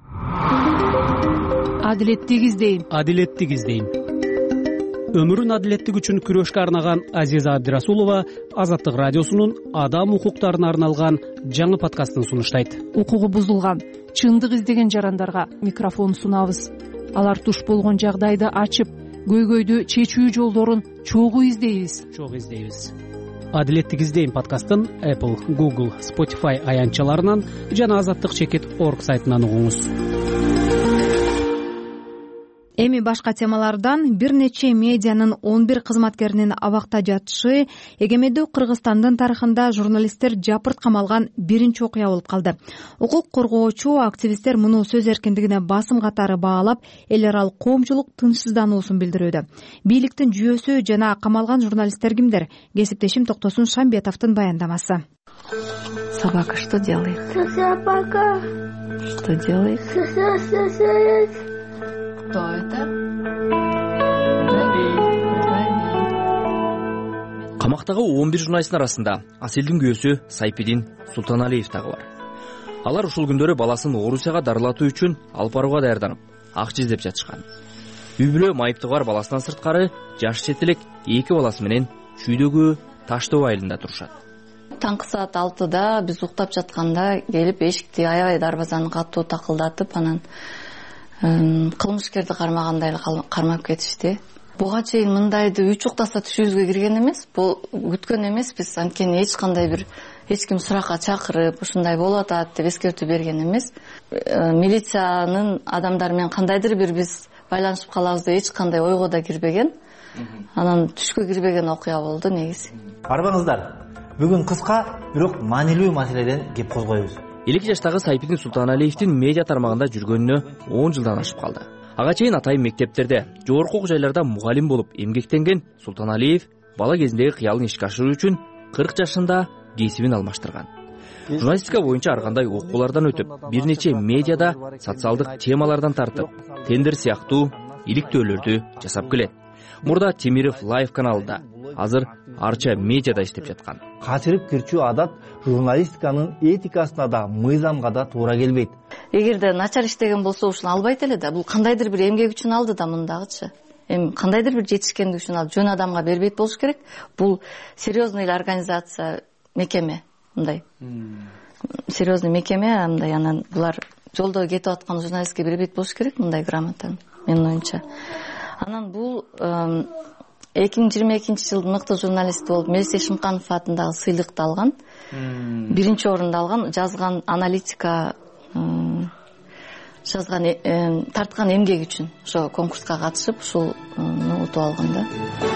Адилеттик издейм. Адилеттик издейм. Өмүрүн адилеттик үчүн күрөшкө арнаган Азиза Абдирасулова Азаттык радиосунун адам укуктарына арналган жаңы подкастын сунуштайт. Укугу бузулган, чындык издеген жарандарга микрофон сунабыз. Алар туш болгон жагдайды ачып, көйгөйдү чечүү жолдорун чогуу издейбиз. Чогуу издейбиз. Адилеттик издейм подкастын Apple, Google, Spotify аянтчаларынан жана азаттык чекит орг сайтынан угуңуз. Эми башка темалардан бир нече медианын он бир кызматкеринин абакта жатышы эгемендүү Кыргызстандын тарыхында журналисттер жапырт камалган биринчи окуя болуп калды. Укук коргоочу активисттер муну сөз эркиндигине басым катары баалап, эл аралык коомчулук тынчсыздануусун билдирүүдө. Бийликтин жүйөсү жана камалган журналисттер кимдер? Кесиптешим Токтосун Шамбетовдун баяндамасы. Собака что делает? Собака. Что делает? Кто это? Камактагы он бир журналисттин арасында Аселдин күйөөсү Сайпидин Султаналиев дагы бар. Алар ушул күндөрү баласын Орусияга дарылатуу үчүн алып барууга даярданып, акча издеп жатышкан. Үй бүлө майыптыгы бар баласынан сырткары жаш четилик эки баласы менен чүйдөгү Таштоо айылында турушат. Таңкы саат алтыда биз уктап жатканда келип эшикти аябай дарбазаны катуу такылдатып, анан кылмышкерди кармагандай кармап кетишти. Буга чейин мындайды үч уктаса түшүбүзгө кирген эмес, бул күткөн эмеспиз. Анткени эч кандай бир эч ким суракка чакырып, ушундай болуп атат деп эскертүү берген эмес. Милициянын адамдары менен кандайдыр бир биз байланышып калабыз деп эч кандай ойго да кирбеген. Анан түшкө кирбеген окуя болду негизи. Арбаңыздар. Бүгүн кыска, бирок маанилүү маселеден кеп козгойбуз. элүү жаштагы Сайпидин Султаналиевдин медиа тармагында жүргөнүнө он жылдан ашып калды. Ага чейин атайын мектептерде, жогорку окуу жайларда мугалим болуп эмгектенген Султаналиев бала кезиндеги кыялын ишке ашыруу үчүн кырк жашында кесибин алмаштырган. Журналистика боюнча ар кандай окуулардан өтүп, бир нече медиада социалдык темалардан тартып, тендер сыяктуу иликтөөлөрдү жасап келет. Мурда Темиров Лайв каналында, азыр Арча медиада иштеп жаткан. Качырып кирчүү адат журналистиканын этикасына да, мыйзамга да туура келбейт. Эгерде начар иштеген болсо ушуну албайт эле да. Бул кандайдыр бир эмгек үчүн алды да мындагычы. Эми кандайдыр бир жетишкендик үчүн алып, жөн адамга бербейт болуш керек. Бул серьезный организация, мекеме, мындай. Серьезный мекеме, мындай, анан булар жолдо кетип аткан журналистке бербейт болуш керек мындай грамотаны, менин оюмча. Анан бул эки миң жыйырма экинчи жылдын мыкты журналисти болуп Мирсе Шымканов атындагы сыйлыкты алган. Биринчи орунду алган, жазган аналитика, жазган тарткан эмгеги үчүн ошо конкурска катышып, ушуну утуп алган да.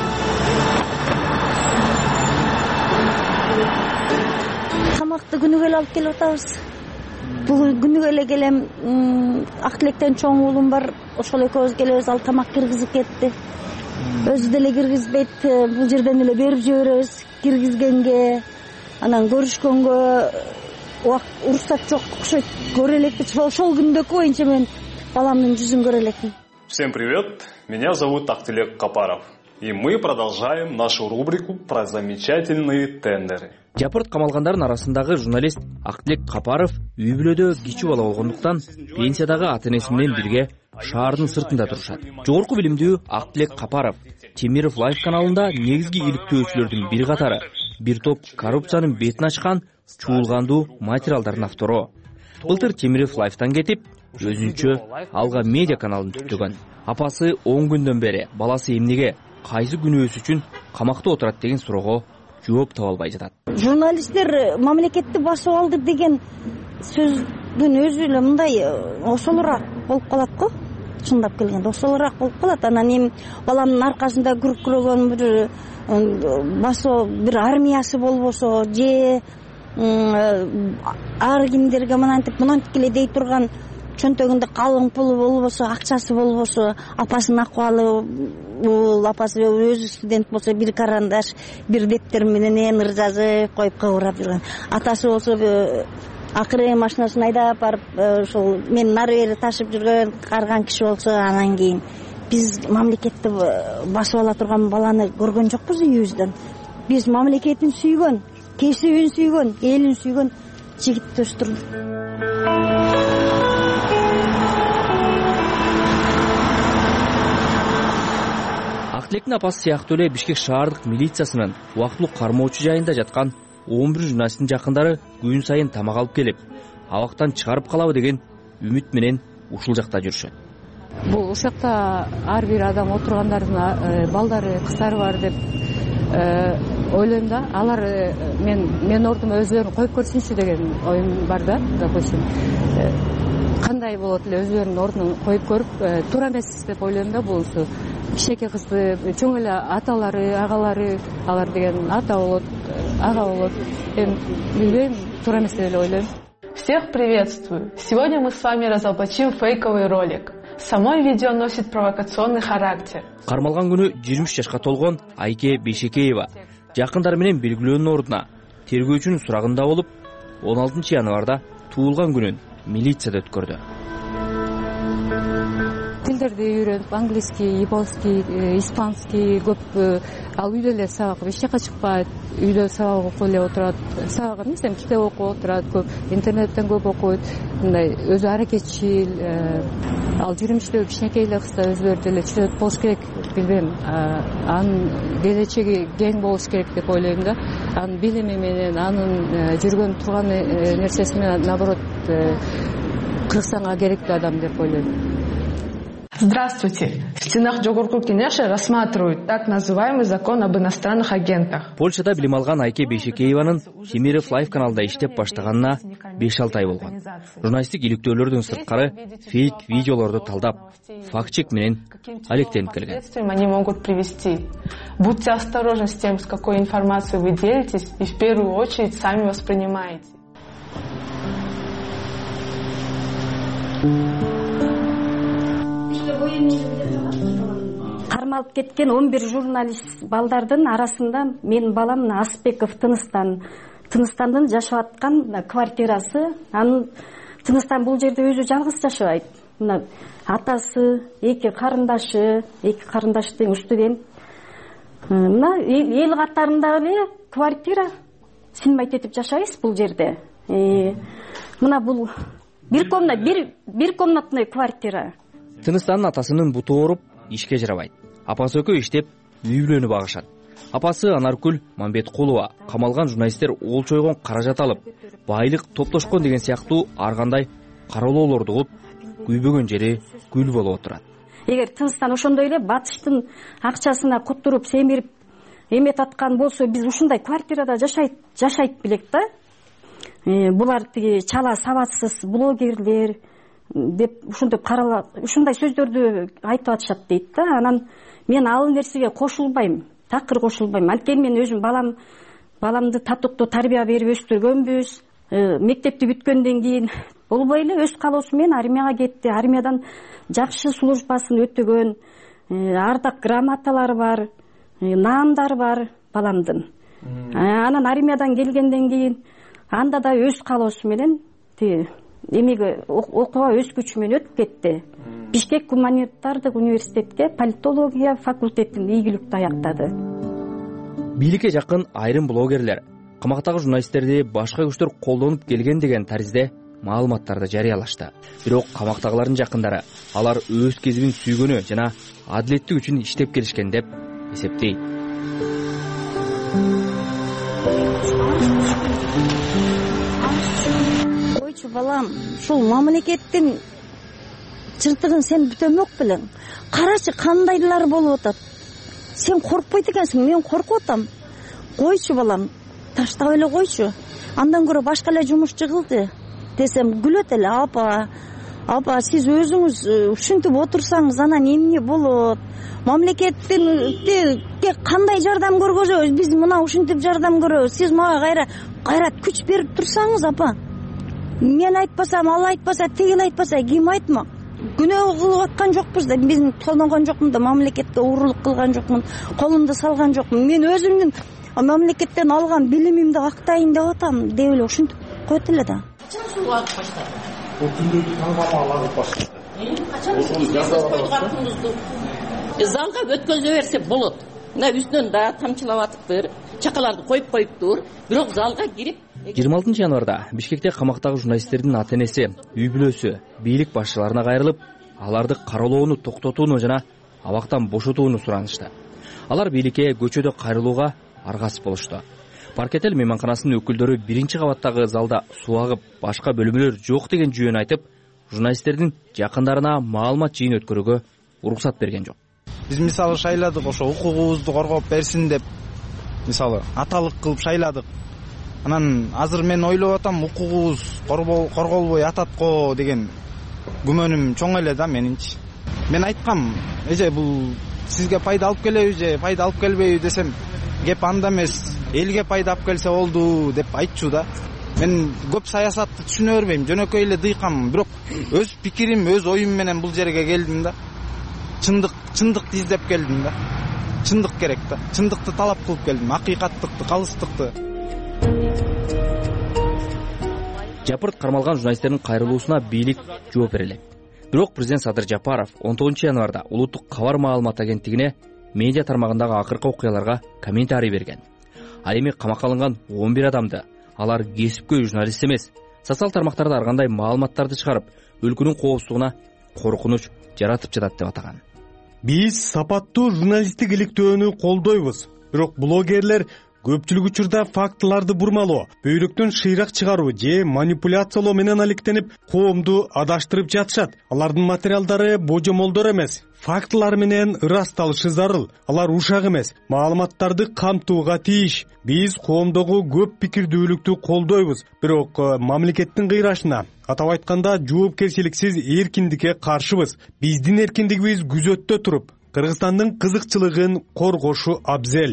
Тамакты күнүгө эле алып келип атабыз. Бул күнүгө эле келем, ак тилектен чоң уулум бар, ошол экөөбүз келебиз, ал тамак киргизип кетти. Өзү деле киргизбейт, бул жерден эле берип жиберебиз киргизгенге. Анан көрүшкөнгө уруксат жок окшойт. Көрө элекпиз, ошол күндөгү боюнча мен баламдын жүзүн көрө элекмин. Всем привет, меня зовут Актилек Капаров, и мы продолжаем нашу рубрику про замечательные тендеры. Жапырт камалгандардын арасындагы журналист Актилек Капаров үй бүлөдө кичүү бала болгондуктан пенсиядагы ата-энеси менен бирге шаардын сыртында турушат. Жогорку билимдүү Актилек Капаров Темиров Лайв каналында негизги иликтөөчүлөрдүн бир катары бир топ коррупциянын бетин ачкан чуулгандуу материалдардын автору. Былтыр Темиров Лайвтан кетип, өзүнчө Алга медиа каналын түптөгөн. Апасы он күндөн бери баласы эмнеге, кайсы күнөөсү үчүн камакта отурат деген суроого жооп таба албай жатат. Журналисттер мамлекетти басып алды деген сөздүн өзү эле мындай осолураак болуп калат го. Чындап келгенде осолураак болуп калат. Анан эми баламдын аркасында күркүрөгөн бир басуу бир армиясы болбосо, же ар кимдерге мынантип мынантип келе дей турган чөнтөгүндө калың пулу болбосо, акчасы болбосо, апасынын акыбалы, бул апасы өзү студент болсо бир карандаш, бир дептер менен ыр жазып коюп кыбырап жүргөн. Атасы болсо акыры машинасын айдап барып ошол мен нары бери ташып жүргөн карган киши болсо, анан кийин биз мамлекетти басып ала турган баланы көргөн жокпуз үйүбүздөн. Биз мамлекетин сүйгөн, кесибин сүйгөн, элин сүйгөн жигитти өстүрдүк. Актилектин апасы сыяктуу эле Бишкек шаардык милициясынын убактылуу кармоочу жайында жаткан он бир журналисттин жакындары күн сайын тамак алып келип, абактан чыгарып калабы деген үмүт менен ушул жакта жүрүшөт. Бул ушакта ар бир адам отургандардын балдары, кыздары бар деп ойлойм да, алар мен мен ордума өзүлөрүн коюп көрсүнчү деген оюм бар да. Допустим, кандай болот эле өзүлөрүнүн ордун коюп көрүп, туура эмес деп ойлойм да. Бул кичинекей кызды чоң эле аталары, агалары, алар деген ата болот, ага болот. Эми билбейм, туура эмес деп эле ойлойм. Всех приветствую! Сегодня мы с вами разоблачим фейковый ролик. Само видео носит провокационный характер. Кармалган күнү жыйырма үч жашка толгон Айке Бейшекеева жакындары менен белгилөөнүн ордуна тергөөчүнүн сурагында болуп, он алтынчы январда туулган күнүн милицияда өткөрдү. Тилдерди үйрөнүп, английский, японский, испанский көп. Ал үйдө эле сабак эч жака чыкпайт. Үйдө сабак окуп эле отурат. Сабак эмес, эми китеп окуп отурат, көп интернеттен көп окуйт. Мындай өзү аракетчил. Ал жыйырма үчтөгү кичинекей эле кыз да өзүлөрү деле чөйөт болуш керек, билбейм. Анын келечеги кең болуш керек деп ойлойм да. Анын билими менен, анын жүргөн турган нерсеси менен наоборот Кыргызстанга керектүү адам деп ойлойм. Здравствуйте! В стенах Жогорку Кенеша рассматривают так называемый закон об иностранных агентах. Польшада билим алган Айке Бейшекееванын Темиров Лайф каналда иштеп баштаганына беш алты ай болгон. Журналисттик иликтөөлөрдөн сырткары фейк видеолорду талдап, факт-чек менен алектенип келген. Они могут привести. Будьте осторожны с тем, с какой информацией вы делитесь, и в первую очередь сами воспринимаете. Кармалып кеткен он бир журналист балдардын арасында менин балам Асбеков Тыныстан. Тыныстандын жашап аткан квартирасы. Анын Тыныстан бул жерде өзү жалгыз жашабайт. Мына атасы, эки карындашы, эки карындашы тең студент. Мына эл катарындагы эле квартира. Синбайт этип жашайбыз бул жерде. Мына бул бир комнат, бир бир комнатный квартира. Тыныстанын атасынын буту ооруп, ишке жарабайт. Апасы экөө иштеп, үй бүлөнү багышат. Апасы Анаркүл Мамбеткулова камалган журналисттер ол чойгон каражат алып, байлык топтошкон деген сыяктуу ар кандай кароолоолорду угуп, күйбөгөн жери күл болуп отурат. Эгер Тыныстан ошондой эле батыштын акчасына куттуруп, семирип эмет аткан болсо, биз ушундай квартирада жашайт, жашайт белек да. Булар тиги чала сабатсыз блогерлер деп ушинтип карала, ушундай сөздөрдү айтып атышат дейт да. Анан мен ал нерсеге кошулбайм, такыр кошулбайм. Анткени мен өзүм балам баламды татыктуу тарбия берип өстүргөнбүз. Мектепти бүткөндөн кийин болбой эле өз калоосу менен армияга кетти. Армиядан жакшы службасын өтөгөн, ардак грамоталары бар, наамдары бар баламдын. Анан армиядан келгенден кийин анда да өз калоосу менен эмеге окууга өз күчү менен өтүп кетти. Бишкек гуманитардык университетке политология факультетин ийгиликтүү аяктады. Бийликке жакын айрым блогерлер камактагы журналисттерди башка күчтөр колдонуп келген деген таризде маалыматтарды жарыялашты. Бирок камактагылардын жакындары алар өз кесибин сүйгөнү жана адилеттик үчүн иштеп келишкен деп эсептейт. Койчу балам, ушул мамлекеттин жыртыгын сен бүтөмөк белең. Карачы кандайлар болуп атат. Сен коркпойт экенсиң, мен коркуп атам. Койчу балам, таштап эле койчу. Андан көрө башка эле жумуш чыгылды десем күлөт эле. Апа, апа, сиз өзүңүз ушинтип отурсаңыз анан эмне болот? Мамлекеттен кандай жардам көргөзөбүз? Биз мына ушинтип жардам көрөбүз. Сиз мага кайра кайра күч берип турсаңыз, апа. Мен айтпасам, ал айтпаса, тигил айтпаса, ким айтмак? Күнөө кылып аткан жокпуз да, биз тоногон жокмун да, мамлекетке уурулук кылган жокмун, колумду салган жокмун. Мен өзүмдүн мамлекеттен алган билимимди актайын деп атам, деп эле ушинтип койт эле да. Качан суу агып баштады? Бул күндү таңдама агып баштады. Качан суу койдук артыңызды? Залга өткөзө берсе болот. Мына үстүнөн да тамчылап атыптыр, чакаларды коюп коюптур, бирок залга кирип жыйырма алтынчы январда Бишкекте камактагы журналисттердин ата-энеси, үй бүлөсү, бийлик башчыларына кайрылып, аларды кароолоону токтотууну жана абактан бошотууну суранышты. Алар бийликке көчөдө кайрылууга аргасыз болушту. Паркетел мейманканасынын өкүлдөрү биринчи кабаттагы залда суу агып, башка бөлмөлөр жок деген жүйөн айтып, журналисттердин жакындарына маалымат жыйын өткөрүүгө уруксат берген жок. Биз мисалы шайладык, ошо укугубузду коргоп берсин деп мисалы аталык кылып шайладык. Анан азыр мен ойлоп атам, укугубуз корголбой атат го деген күмөнүм чоң эле да менинчи. Мен айткам, эже бул сизге пайда алып келеби же пайда алып келбейби десем, кеп анда эмес, элге пайда алып келсе болду деп айтчу да. Мен көп саясатты түшүнө бербейм, жөнөкөй эле дыйкам, бирок өз пикирим, өз оюм менен бул жерге келдим да. Чындык, чындыкты издеп келдим да. Чындык керек да. Чындыкты талап кылып келдим, акыйкаттыкты, калыстыкты. Жапырт кармалган журналисттердин кайрылуусуна бийлик жооп бере элек. Бирок президент Садыр Жапаров он тогузунчу январда улуттук кабар маалымат агенттигине медиа тармагындагы акыркы окуяларга комментарий берген. Ал эми камакка алынган он бир адамды алар кесипкөй журналист эмес, социал тармактарда ар кандай маалыматтарды чыгарып, өлкөнүн коопсуздугуна коркунуч жаратып жатат деп атаган. Биз сапаттуу журналисттик иликтөөнү колдойбуз, бирок блогерлер көпчүлүк учурда фактыларды бурмалоо, бөйрөктөн шыйрак чыгаруу же манипуляциялоо менен алектенип, коомду адаштырып жатышат. Алардын материалдары божомолдор эмес, фактылар менен ырасталышы зарыл. Алар ушак эмес, маалыматтарды камтууга тийиш. Биз коомдогу көп пикирдүүлүктү колдойбуз, бирок мамлекеттин кыйрашына, атап айтканда жоопкерчиликсиз эркиндикке каршыбыз. Биздин эркиндигибиз күзөттө туруп, Кыргызстандын кызыкчылыгын коргошу абзел.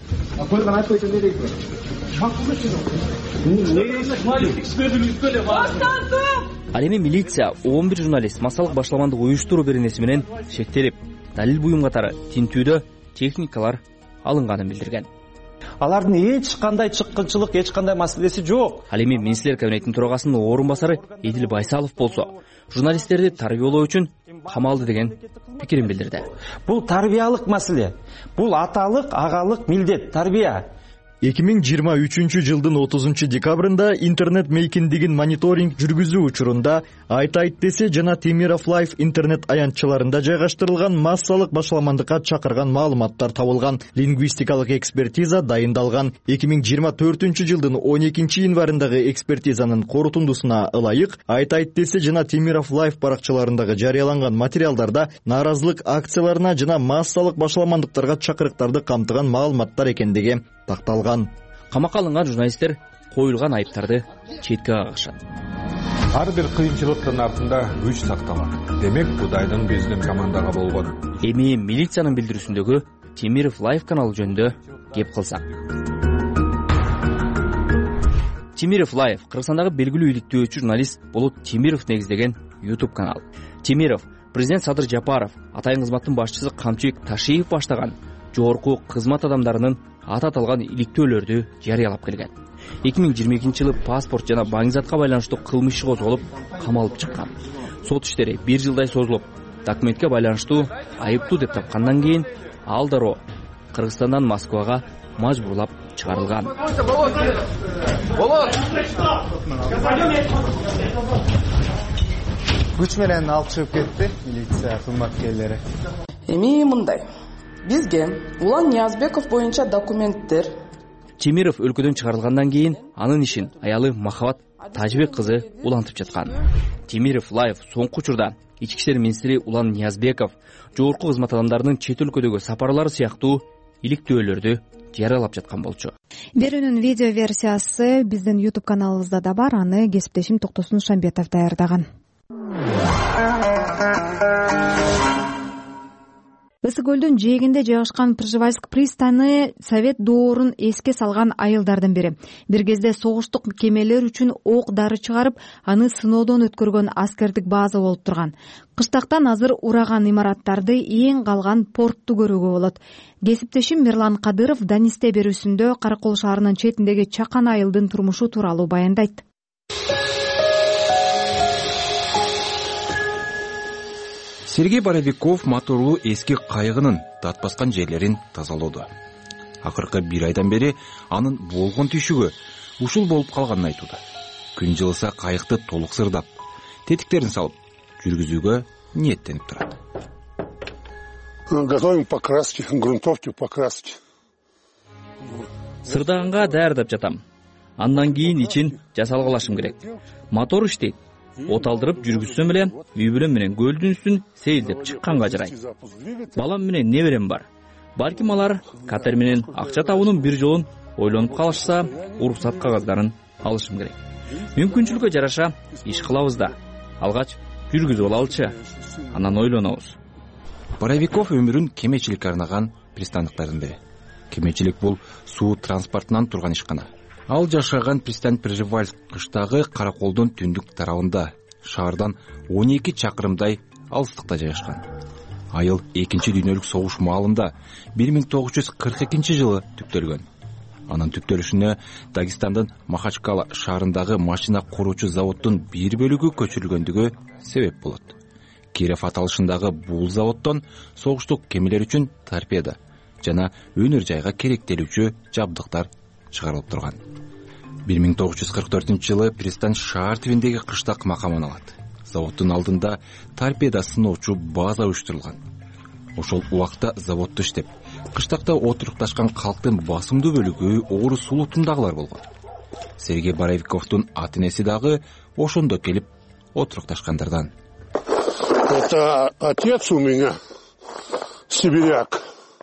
Ал эми милиция он бир журналист массалык башаламандык уюштуруу беренеси менен шектелип, далил буюм катары тинтүүдө техникалар алынганын билдирген. Алардын эч кандай чыккынчылык, эч кандай маселеси жок. Ал эми министрлер кабинетинин төрагасынын орун басары Эдил Байсалов болсо, журналисттерди тарбиялоо үчүн камалды деген пикирин билдирди. Бул тарбиялык маселе. Бул аталык, агалык милдет, тарбия. эки миң жыйырма үчүнчү жылдын отузунчу декабрында интернет мейкиндигин мониторинг жүргүзүү учурунда Айт айт десе жана Темиров Лайф интернет аянтчаларында жайгаштырылган массалык башаламандыкка чакырган маалыматтар табылган. Лингвистикалык экспертиза дайындалган. эки миң жыйырма төртүнчү жылдын он экинчи январындагы экспертизанын корутундусуна ылайык Айт айт десе жана Темиров Лайф баракчаларындагы жарыяланган материалдарда нааразылык акцияларына жана массалык башаламандыктарга чакырыктарды камтыган маалыматтар экендиги такталган. Камакка алынган журналисттер коюлган айыптарды четке кагышат. Ар бир кыйынчылыктын артында күч сакталат. Демек, Кудайдын биздин командага болгон. Эми милициянын билдирүүсүндөгү Темиров Лайф каналы жөнүндө кеп кылсак. Темиров Лайф Кыргызстандагы белгилүү иликтөөчү журналист Болот Темиров негиздеген YouTube канал. Темиров президент Садыр Жапаров, атайын кызматтын башчысы Камчыбек Ташиев баштаган жогорку кызмат адамдарынын аты аталган иликтөөлөрдү жарыялап келген. эки миң жыйырма экинчи жылы паспорт жана баңгизатка байланыштуу кылмыш иши козголуп, камалып чыккан. Сот иштери бир жылдай созулуп, документке байланыштуу айыптуу деп тапкандан кийин ал дароо Кыргызстандан Москвага мажбурлап чыгарылган. Күч менен алып чыгып кетти милиция кызматкерлери. Эми мындай. Бизге Улан Ниязбеков боюнча документтер. Темиров өлкөдөн чыгарылгандан кийин анын ишин аялы Махабат Тажбек кызы улантып жаткан. Темиров Лайф соңку учурда Ички иштер министри Улан Ниязбеков жогорку кызмат адамдарынын чет өлкөдөгү сапарлары сыяктуу иликтөөлөрдү жарыялап жаткан болчу. Берүүнүн видео версиясы биздин YouTube каналыбызда да бар. Аны кесиптешим Токтосун Шамбетов даярдаган. Ысык көлдүн жээгинде жайгашкан Пржевальск пристаны Совет доорун эске салган айылдардын бири. Бир кезде согуштук кемелер үчүн ок дары чыгарып, аны сыноодон өткөргөн аскердик база болуп турган. Кыштактан азыр ураган имараттарды эң калган портту көрүүгө болот. Кесиптешим Мирлан Кадыров Данисте берүүсүндө Каракол шаарынын четиндеги чакан айылдын турмушу тууралуу баяндайт. Сергей Боровиков моторлуу эски кайыгынын татпаскан жерлерин тазалоодо. Акыркы бир айдан бери анын болгон түйшүгү ушул болуп калганын айтууда. Күн жылыса кайыкты толук сырдап, тетиктерин салып, жүргүзүүгө ниеттенип турат. Готовим покраски, грунтовки, покраски. Сырдаганга даярдап жатам. Андан кийин ичин жасалгалашым керек. Мотор иштейт. От алдырып жүргүзсөм эле үй бүлөм менен көлдүн үстүн сейилдеп чыкканга жарайт. Балам менен неберем бар. балким алар катер менен акча табуунун бир жолун ойлонуп калышса, уруксат кагаздарын алышым керек. Мүмкүнчүлүккө жараша иш кылабыз да, алгач жүргүзүп алалычы, анан ойлонобуз. Боровиков өмүрүн кемечиликке арнаган пристандыктардын бири. Кемечилик бул суу транспортунан турган ишкана. Ал жашаган пристань Пржевальск кыштагы Караколдун түндүк тарабында, шаардан он эки чакырымдай алыстыкта жайгашкан. Айыл экинчи дүйнөлүк согуш маалында бир миң тогуз жүз кырк экинчи жылы түптөлгөн. Анын түптөлүшүнө Дагестандын Махачкала шаарындагы машина куруучу заводдун бир бөлүгү көчүрүлгөндүгү себеп болот. Киров аталышындагы бул заводдон согуштук кемелер үчүн торпеда жана өнөр жайга керектелүүчү жабдыктар чыгарылып турган. бир миң тогуз жүз кырк төртүнчү жылы пристань шаар түбүндөгү кыштак макамын алат. Заводдун алдында торпеда сыноочу база уюштурулган. Ошол убакта заводдо иштеп, кыштакта отурукташкан калктын басымдуу бөлүгү орус улутундагылар болгон. Сергей Боровиковдун ата-энеси дагы ошондо келип отурукташкандардан. Это отец у меня сибиряк.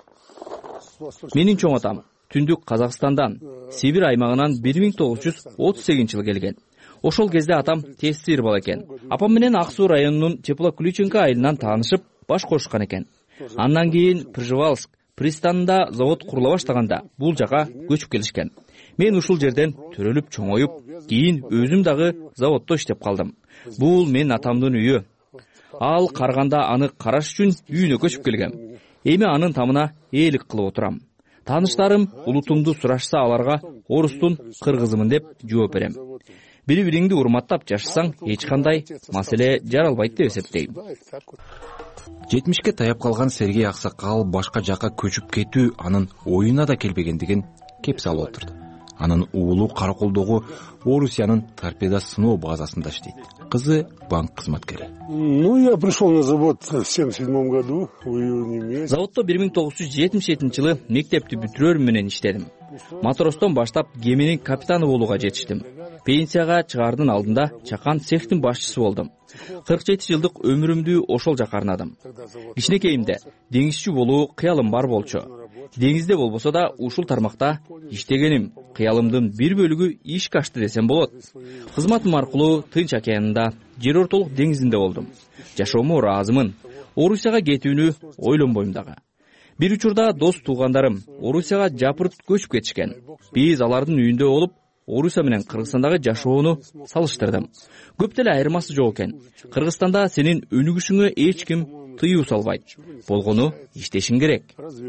Менин чоң атам түндүк Казакстандан, Сибирь аймагынан бир миң тогуз жүз отуз сегизинчи жылы келген. Ошол кезде атам тез сыйыр бала экен. Апам менен Ак Суу районунун Теплоключенко айылынан таанышып, баш кошушкан экен. Андан кийин Пржевальск пристанында завод курула баштаганда бул жака көчүп келишкен. Мен ушул жерден төрөлүп чоңоюп, кийин өзүм дагы заводдо иштеп калдым. Бул менин атамдын үйү. Ал карганда аны караш үчүн үйүнө көчүп келгем. Эми анын тамына ээлик кылып отурам. Тааныштарым улутумду сурашса аларга орустун кыргызымын деп жооп берем. Бири-бириңди урматтап жашасаң, эч кандай маселе жаралбайт деп эсептейм. жетимишке таяп калган Сергей Аксакал башка жака көчүп кетүү анын оюна да келбегендигин кеп салып отурду. Анын уулу Караколдогу Орусиянын торпеда сыноо базасында иштейт. Кызы банк кызматкери. Ну, я пришел на завод в семьдесят седьмом году, в июне месяце. Заводдо бир миң тогуз жүз жетимиш жетинчи жылы мектепти бүтүрөр менен иштедим. Матростон баштап кеменин капитаны болууга жетиштим. Пенсияга чыгаардын алдында чакан цехтин башчысы болдум. кырк жети жылдык өмүрүмдү ошол жака арнадым. Кичинекейимде деңизчи болуу кыялым бар болчу. Деңизде болбосо да ушул тармакта иштегеним кыялымдын бир бөлүгү ишке ашты десем болот. Кызматым аркылуу Тынч океанында, Жер ортолук деңизинде болдум. Жашоомо ыраазымын. Орусияга кетүүнү ойлонбойм дагы. Бир учурда дос туугандарым Орусияга жапырт көчүп кетишкен. Биз алардын үйүндө болуп, Орусия менен Кыргызстандагы жашоону салыштырдым. Көп деле айырмасы жок экен. Кыргызстанда сенин өнүгүшүңө эч ким тыюу салбайт. Болгону иштешиң керек.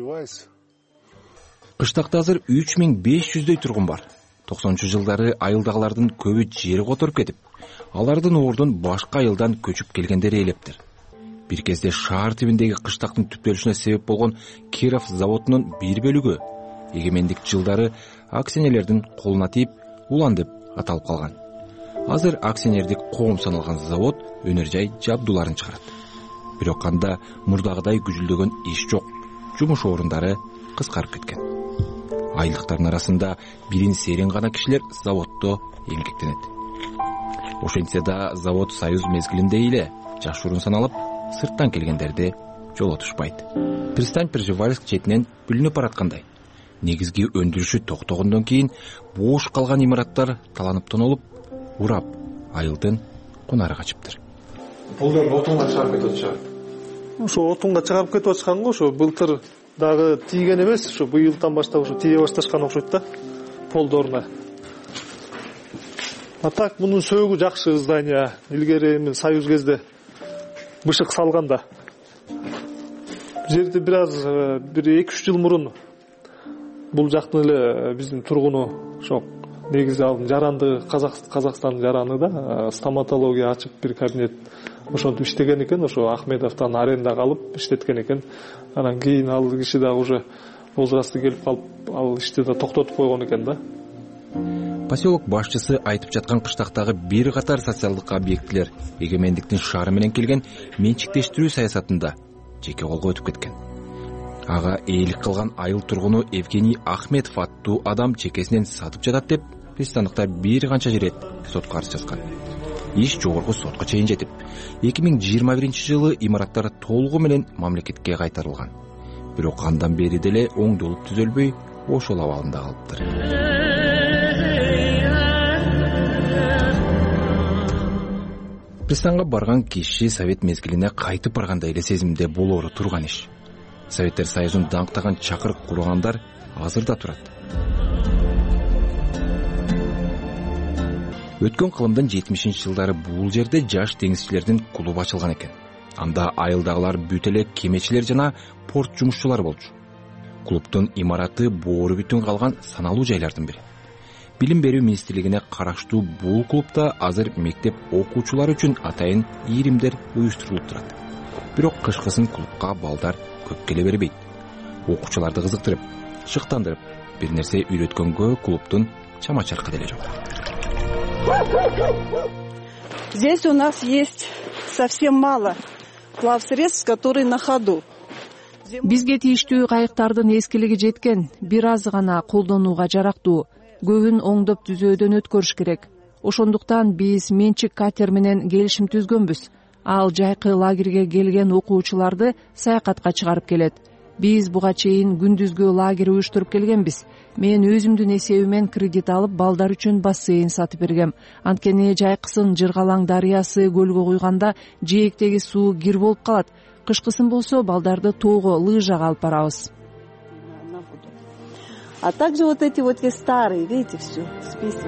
Кыштакта азыр үч миң беш жүздөй тургун бар. токсонунчу жылдары айылдагылардын көбү жери которуп кетип, алардын ордун башка айылдан көчүп келгендери элептир. Бир кезде шаар тибиндеги кыштактын түптөлүшүнө себеп болгон Киров заводунун бир бөлүгү эгемендик жылдары акционерлердин колуна тийип, улан деп аталып калган. Азыр акционердик коом саналган завод өнөр жай жабдууларын чыгарат. Бирок анда мурдагыдай күжүлдөгөн иш жок. Жумуш орундары кыскарып кеткен. Айылдыктардын арасында бирин серин гана кишилер заводдо эмгектенет. Ошентсе да завод союз мезгилинде эле жашыруун саналып, сырттан келгендерди жолотушпайт. Пристань Пржевальск четинен бүлүнүп бараткандай. Негизги өндүрүшү токтогондон кийин бош калган имараттар таланып тонолуп, урап, айылдын кунары качыптыр. Булдар отунга чыгарып кетип атышат. Ошо отунга чыгарып кетип атышканго ошо былтыр дагы тийген эмес, ошо быйылдан баштап ошо тие башташкан окшойт да полдоруна. А так мунун сөөгү жакшы здание. Илгери мен союз кезде бышык салганда. Жерде бир аз бир эки үч жыл мурун бул жактын эле биздин тургуну ошо негизи алдын жарандыгы Казакстандын жараны да стоматология ачып бир кабинет ошентип иштеген экен. Ошо Ахмедовдон арендага алып иштеткен экен. Анан кийин ал киши дагы уже возрасты келип калып, ал ишти да токтотуп койгон экен да. Поселок башчысы айтып жаткан кыштактагы бир катар социалдык объектилер эгемендиктин шаары менен келген менчиктештирүү саясатында жеке колго өтүп кеткен. Ага ээлик кылган айыл тургуну Евгений Ахмедов аттуу адам чекесинен сатып жатат деп пристаныкта бир канча рет сотко арыз жазган. Иш жогорку сотко чейин жетип, эки миң жыйырма биринчи жылы имараттар толугу менен мамлекетке кайтарылган. бирок андан бери деле оңдолуп түзөлбөй ошол абалында калыптыр. Пристанга барган киши совет мезгилине кайтып баргандай эле сезимде болоору турган иш. Советтер Союзун даңктаган чакырык кургандар азыр да турат. Өткөн кылымдын жетимишинчи жылдары бул жерде жаш деңизчилердин клубу ачылган экен. Анда айылдагылар бүт эле кемечилер жана порт жумушчулары болчу. Клубдун имараты боору бүтүн калган саналуу жайлардын бири. Билим берүү министрлигине караштуу бул клубда азыр мектеп окуучулары үчүн атайын ийримдер уюштурулуп турат. Бирок кышкысын клубка балдар көп келе бербейт. Окуучуларды кызыктырып, шыктандырып, бир нерсе үйрөткөнгө клубдун чама-чаркы деле жок. Здесь у нас есть совсем мало плавсредств, которые на ходу. Бизге тийиштүү кайыктардын эскилиги жеткен, бир аз гана колдонууга жарактуу, көбүн оңдоп түзөөдөн өткөрүш керек. Ошондуктан биз менчик катер менен келишим түзгөнбүз. Ал жайкы лагерге келген окуучуларды саякатка чыгарып келет. Биз буга чейин күндүзгү лагерь уюштуруп келгенбиз. Мен өзүмдүн эсебимен кредит алып, балдар үчүн бассейн сатып бергем. Анткени жайкысын Жыргалаң дарыясы көлгө куйганда жээктеги суу кир болуп калат. Кышкысын болсо балдарды тоого, лыжага алып барабыз. А также вот эти вот есть старые, видите, все, список.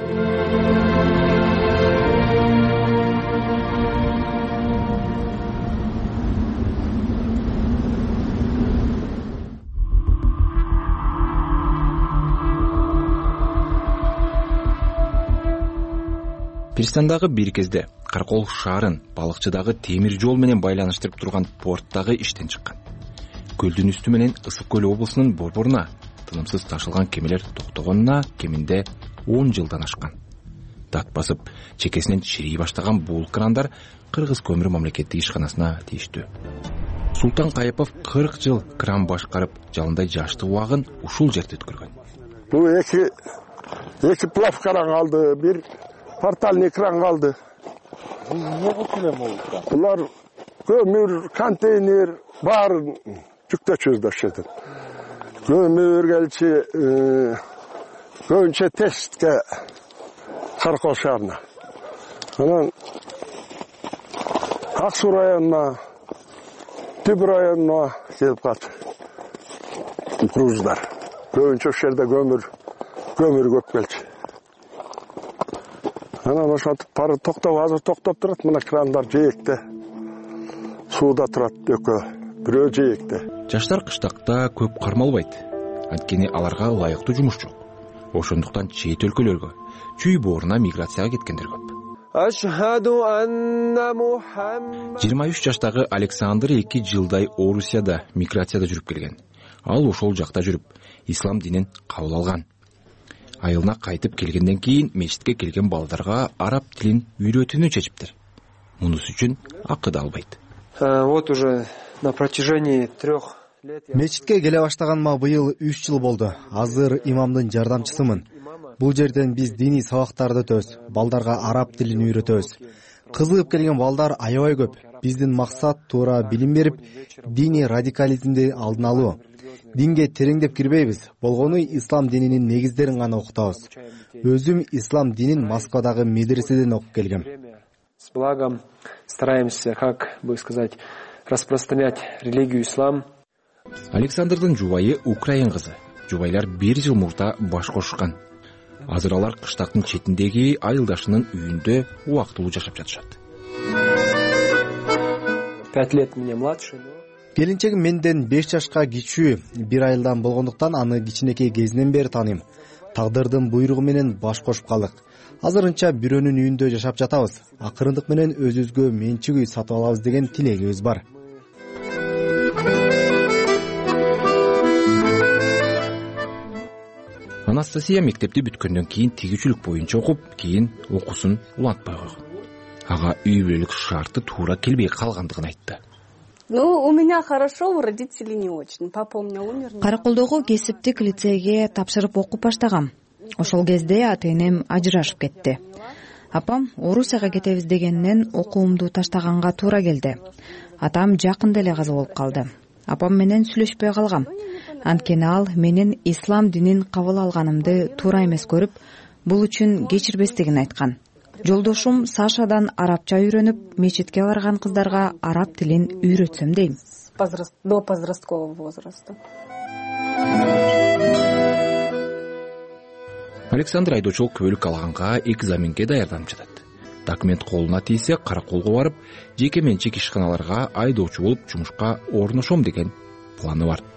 Пристандагы бир кезде Каркол шаарын балыкчыдагы темир жол менен байланыштырып турган порттагы иштен чыккан. Көлдүн үстү менен Ысык көл облусунун борборуна тынымсыз ташылган кемелер токтогонуна кеминде он жылдан ашкан. Дат басып, чекесинен чирий баштаган бул крандар Кыргыз көмүр мамлекеттик ишканасына тийиштүү. Султан Кайыпов кырк жыл кран башкарып, жалындай жаштык убагын ушул жерде өткөргөн. Бул эки эки плав кран калды, бир портальный кран калды. Не кылып болду? Булар көмүр, контейнер баарын жүктөчүбүз дашет. Көмүр келчи, көбүнчө тестке Каркол шаарына. Анан Ак Суу районуна, Түп районуна келип калат. Груздар. Көбүнчө ошол жерде көмүр, көмүр көп келчи. Анан ошентип баары токтоп, азыр токтоп турат. Мына крандар жээкте. Сууда турат экөө, бирөө жээкте. Жаштар кыштакта көп кармалбайт. Анткени аларга ылайыктуу жумуш жок. Ошондуктан чет өлкөлөргө, чүй бооруна миграцияга кеткендер көп. жыйырма үч жаштагы Александр эки жылдай Орусияда миграцияда жүрүп келген. Ал ошол жакта жүрүп, ислам динин кабыл алган. Айылына кайтып келгенден кийин мечитке келген балдарга араб тилин үйрөтүүнү чечиптир. Мунусу үчүн акы да албайт. Вот уже на протяжении трех лет. Мечитке келе баштаганыма быйыл үч жыл болду. Азыр имамдын жардамчысымын. Бул жерден биз диний сабактарды өтөбүз, балдарга араб тилин үйрөтөбүз. Кызыгып келген балдар аябай көп. Биздин максат туура билим берип, диний радикализмди алдын алуу. Динге тереңдеп кирбейбиз, болгону ислам дининин негиздерин гана окутабыз. Өзүм ислам динин Москвадагы медреседен окуп келгем. С благом стараемся, как бы сказать, распространять религию ислам. Александрдын жубайы украин кызы. Жубайлар бир жыл мурда баш кошушкан. Азыр алар кыштактын четиндеги айылдашынын үйүндө убактылуу жашап жатышат. пять лет мне младше. Келинчегим менден беш жашка кичүү, бир айылдан болгондуктан аны кичинекей кезинен бери тааныйм. Тагдырдын буйругу менен баш кошуп калдык. Азырынча бирөөнүн үйүндө жашап жатабыз. Акырындык менен өзүбүзгө менчик үй сатып алабыз деген тилегибиз бар. Анастасия мектепти бүткөндөн кийин тигүүчүлүк боюнча окуп, кийин окуусун улантпай койгон. Ага үй бүлөлүк шарты туура келбей калгандыгын айтты. Ну, у меня хорошо, у родителей не очень. Папа у меня умер. Караколдогу кесиптик лицейге тапшырып окуп баштагам. Ошол кезде ата-энем ажырашып кетти. Апам Орусияга кетебиз дегеннен окуумду таштаганга туура келди. Атам жакында эле каза болуп калды. апам менен сүйлөшпөй калгам. Анткени ал менин ислам динин кабыл алганымды туура эмес көрүп, бул үчүн кечирбестигин айткан. Жолдошум Сашадан арабча үйрөнүп, мечитке барган кыздарга араб тилин үйрөтсөм дейм. До подросткового возраста. Александр айдоочулук күбөлүк алганга экзаменге даярданып жатат. Документ колуна тийсе караколго барып, жеке менчик ишканаларга айдоочу болуп жумушка орношом деген планы бар.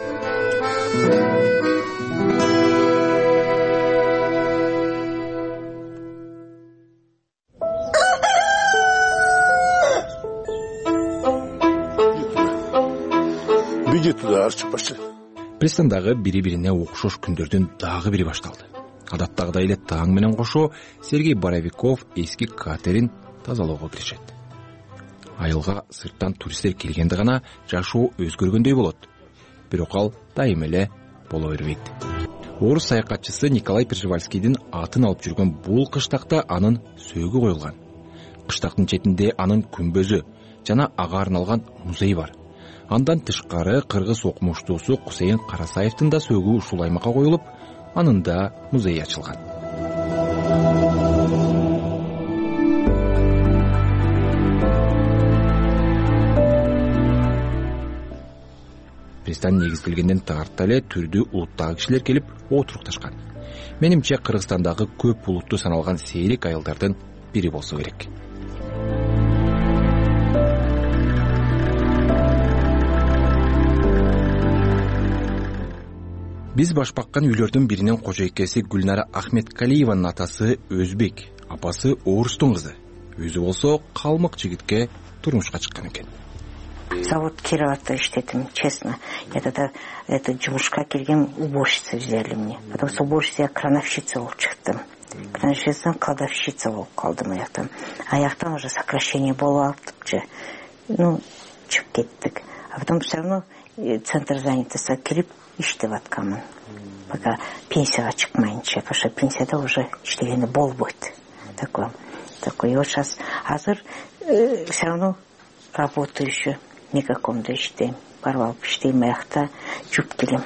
Пристандагы бири-бирине окшош күндөрдүн дагы бири башталды. Адаттагыдай эле таң менен кошо Сергей Боровиков эски катерин тазалоого киришет. Айылга сырттан туристтер келгенде гана жашоо өзгөргөндөй болот. Бирок ал дайыма эле боло бербейт. Орус саякатчысы Николай Пржевальскийдин атын алып жүргөн бул кыштакта анын сөөгү коюлган. Кыштактын четинде анын күмбөзү жана ага арналган музей бар. Андан тышкары кыргыз окумуштуусу Кусейин Карасаевдин да сөөгү ушул аймакка коюлуп, анын да музей ачылган. Пристан негизделгенден тарта эле түрдүү улуттагы кишилер келип отурукташкан. Менимче Кыргызстандагы көп улуттуу саналган сейрек айылдардын бири болсо керек. Биз башбаккан үйлөрдүн биринин кожойкеси Гүлнара Ахметкалиеванын атасы өзбек, апасы орустун кызы. Өзү болсо калмык жигитке турмушка чыккан экен. Завод Кировата иштедим, честно. Я тогда это жумушка келген уборщица взяли мне. Потому что уборщица я крановщица болуп чыктым. Крановщицадан кладовщица болуп калдым аяктан. Аяктан уже сокращение болуп алыпчы. Ну, чыгып кеттик. А потом все равно центр занятости кирип иштеп атканмын. Пока пенсияга чыкмайынча, потому что пенсияда уже иштегенде болбойт. Такой, такой. И вот сейчас, азыр э, все равно работаю еще. Мегакомда иштейм. Барып алып иштейм, аякта жуп келем.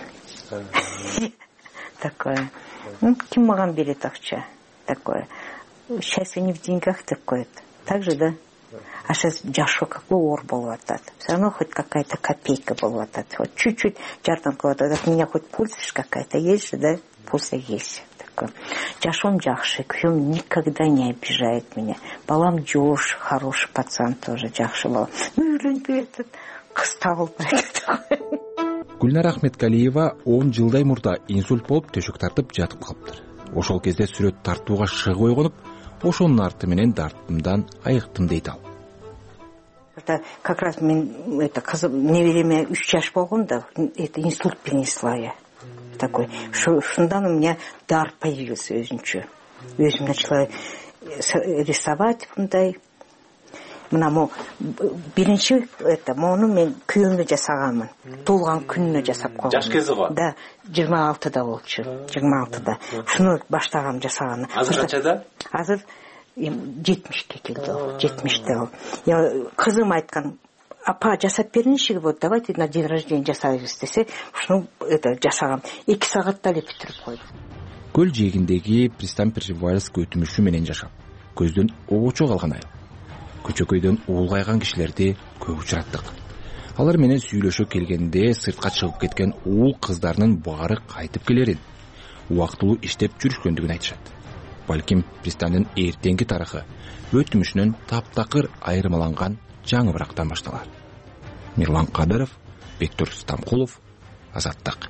Такое. Ну, ким маган берет акча? Такое. Счастье не в деньгах, деп коет. Так же, да? А сейчас жашоо какой оор болуп атат. Все равно хоть какая-то копейка болуп атат. Хоть чуть-чуть жардам кылып атат. От меня хоть пульс какая-то есть же, да? Пульса есть. Такое. Жашоом жакшы. Күйөөм никогда не обижает меня. Балам жош, хороший пацан тоже, жакшы бала. Ну, үйлөнбөй атат. Кыз табылбай атат. Гүлнара Ахметкалиева он жылдай мурда инсульт болуп төшөк тартып жатып калыптыр. Ошол кезде сүрөт тартууга шыгы ойгонуп, ошонун арты менен дартымдан айыктым дейт ал. Это как раз мен это кызым небереме үч жаш болгондо это инсульт перенесла я. Такой. Шундан у меня дар появился өзүнчө. Өзүм начала рисовать мындай. Мына мо биринчи это мону мен күйөөмө жасаганмын. Туулган күнүнө жасап койгом. Жаш кези го? Да, жыйырма алтыда болчу. жыйырма алтыда. Шуну баштагам жасаганды. Азыр канчада? Азыр жетимишке келди ал. жетимиште ал. Я кызым айткан, апа жасап беринчи, вот давайте на день рождения жасайбыз десе, шуну это жасагам. эки саатта эле бүтүрүп койдум. Көл жээгиндеги Пристан Пржевальск өтүмүшү менен жашап, көздөн обочо калган айыл. Көчөкөйдөн уулгайган кишилерди көп учураттык. Алар менен сүйлөшө келгенде сыртка чыгып кеткен уул кыздарынын баары кайтып келерин, убактылуу иштеп жүрүшкөндүгүн айтышат. Балким Пристандын эртеңки тарыхы өтүмүшүнөн таптакыр айырмаланган жаңы бырактан башталар. Мирлан Кадыров, Бектур Стамкулов, Азаттык.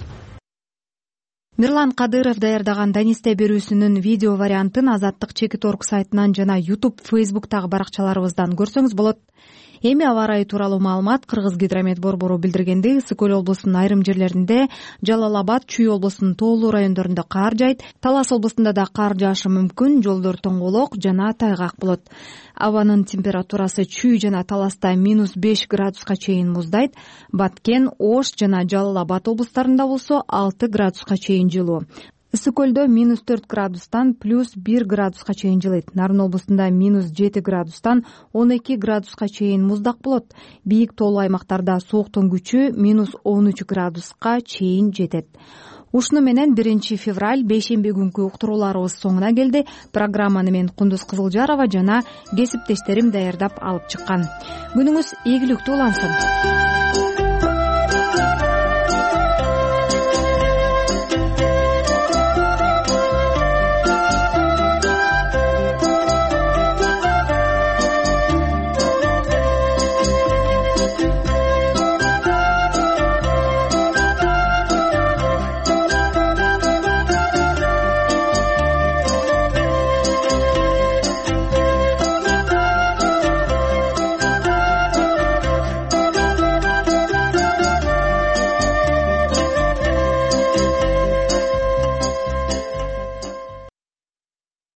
Мирлан Кадыров даярдаган Данисте берүүсүнүн видео вариантын Азаттык чекит орг сайтынан жана YouTube, Facebooktагы баракчаларыбыздан көрсөңүз болот. Эми аба ырайы тууралуу маалымат Кыргызгидромет борбору билдиргендей, Ысык көл облусунун айрым жерлеринде, Жалал Абад, Чүй облусунун тоолуу райондорунда кар жайт, Талас облусунда да кар жаашы мүмкүн, жолдор тоңголок жана тайгак болот. Абанын температурасы Чүй жана Таласта минус беш градуска чейин муздайт, Баткен, Ош жана Жалал Абад облустарында болсо алты градуска чейин жылуу. ысык көлдө минус төрт градустан плюс бир градуска чейин жылыйт. Нарын облустунда минус жети градустан он эки градуска чейин муздак болот. Бийик тоолуу аймактарда сууктун күчү минус он үч градуска чейин жетет. Ушуну менен биринчи февраль бейшемби күнкү уктурууларыбыз соңуна келди. Программаны мен Кундуз Кызылжарова жана кесиптештерим даярдап алып чыккан. Күнүңүз ийгиликтүү улансын.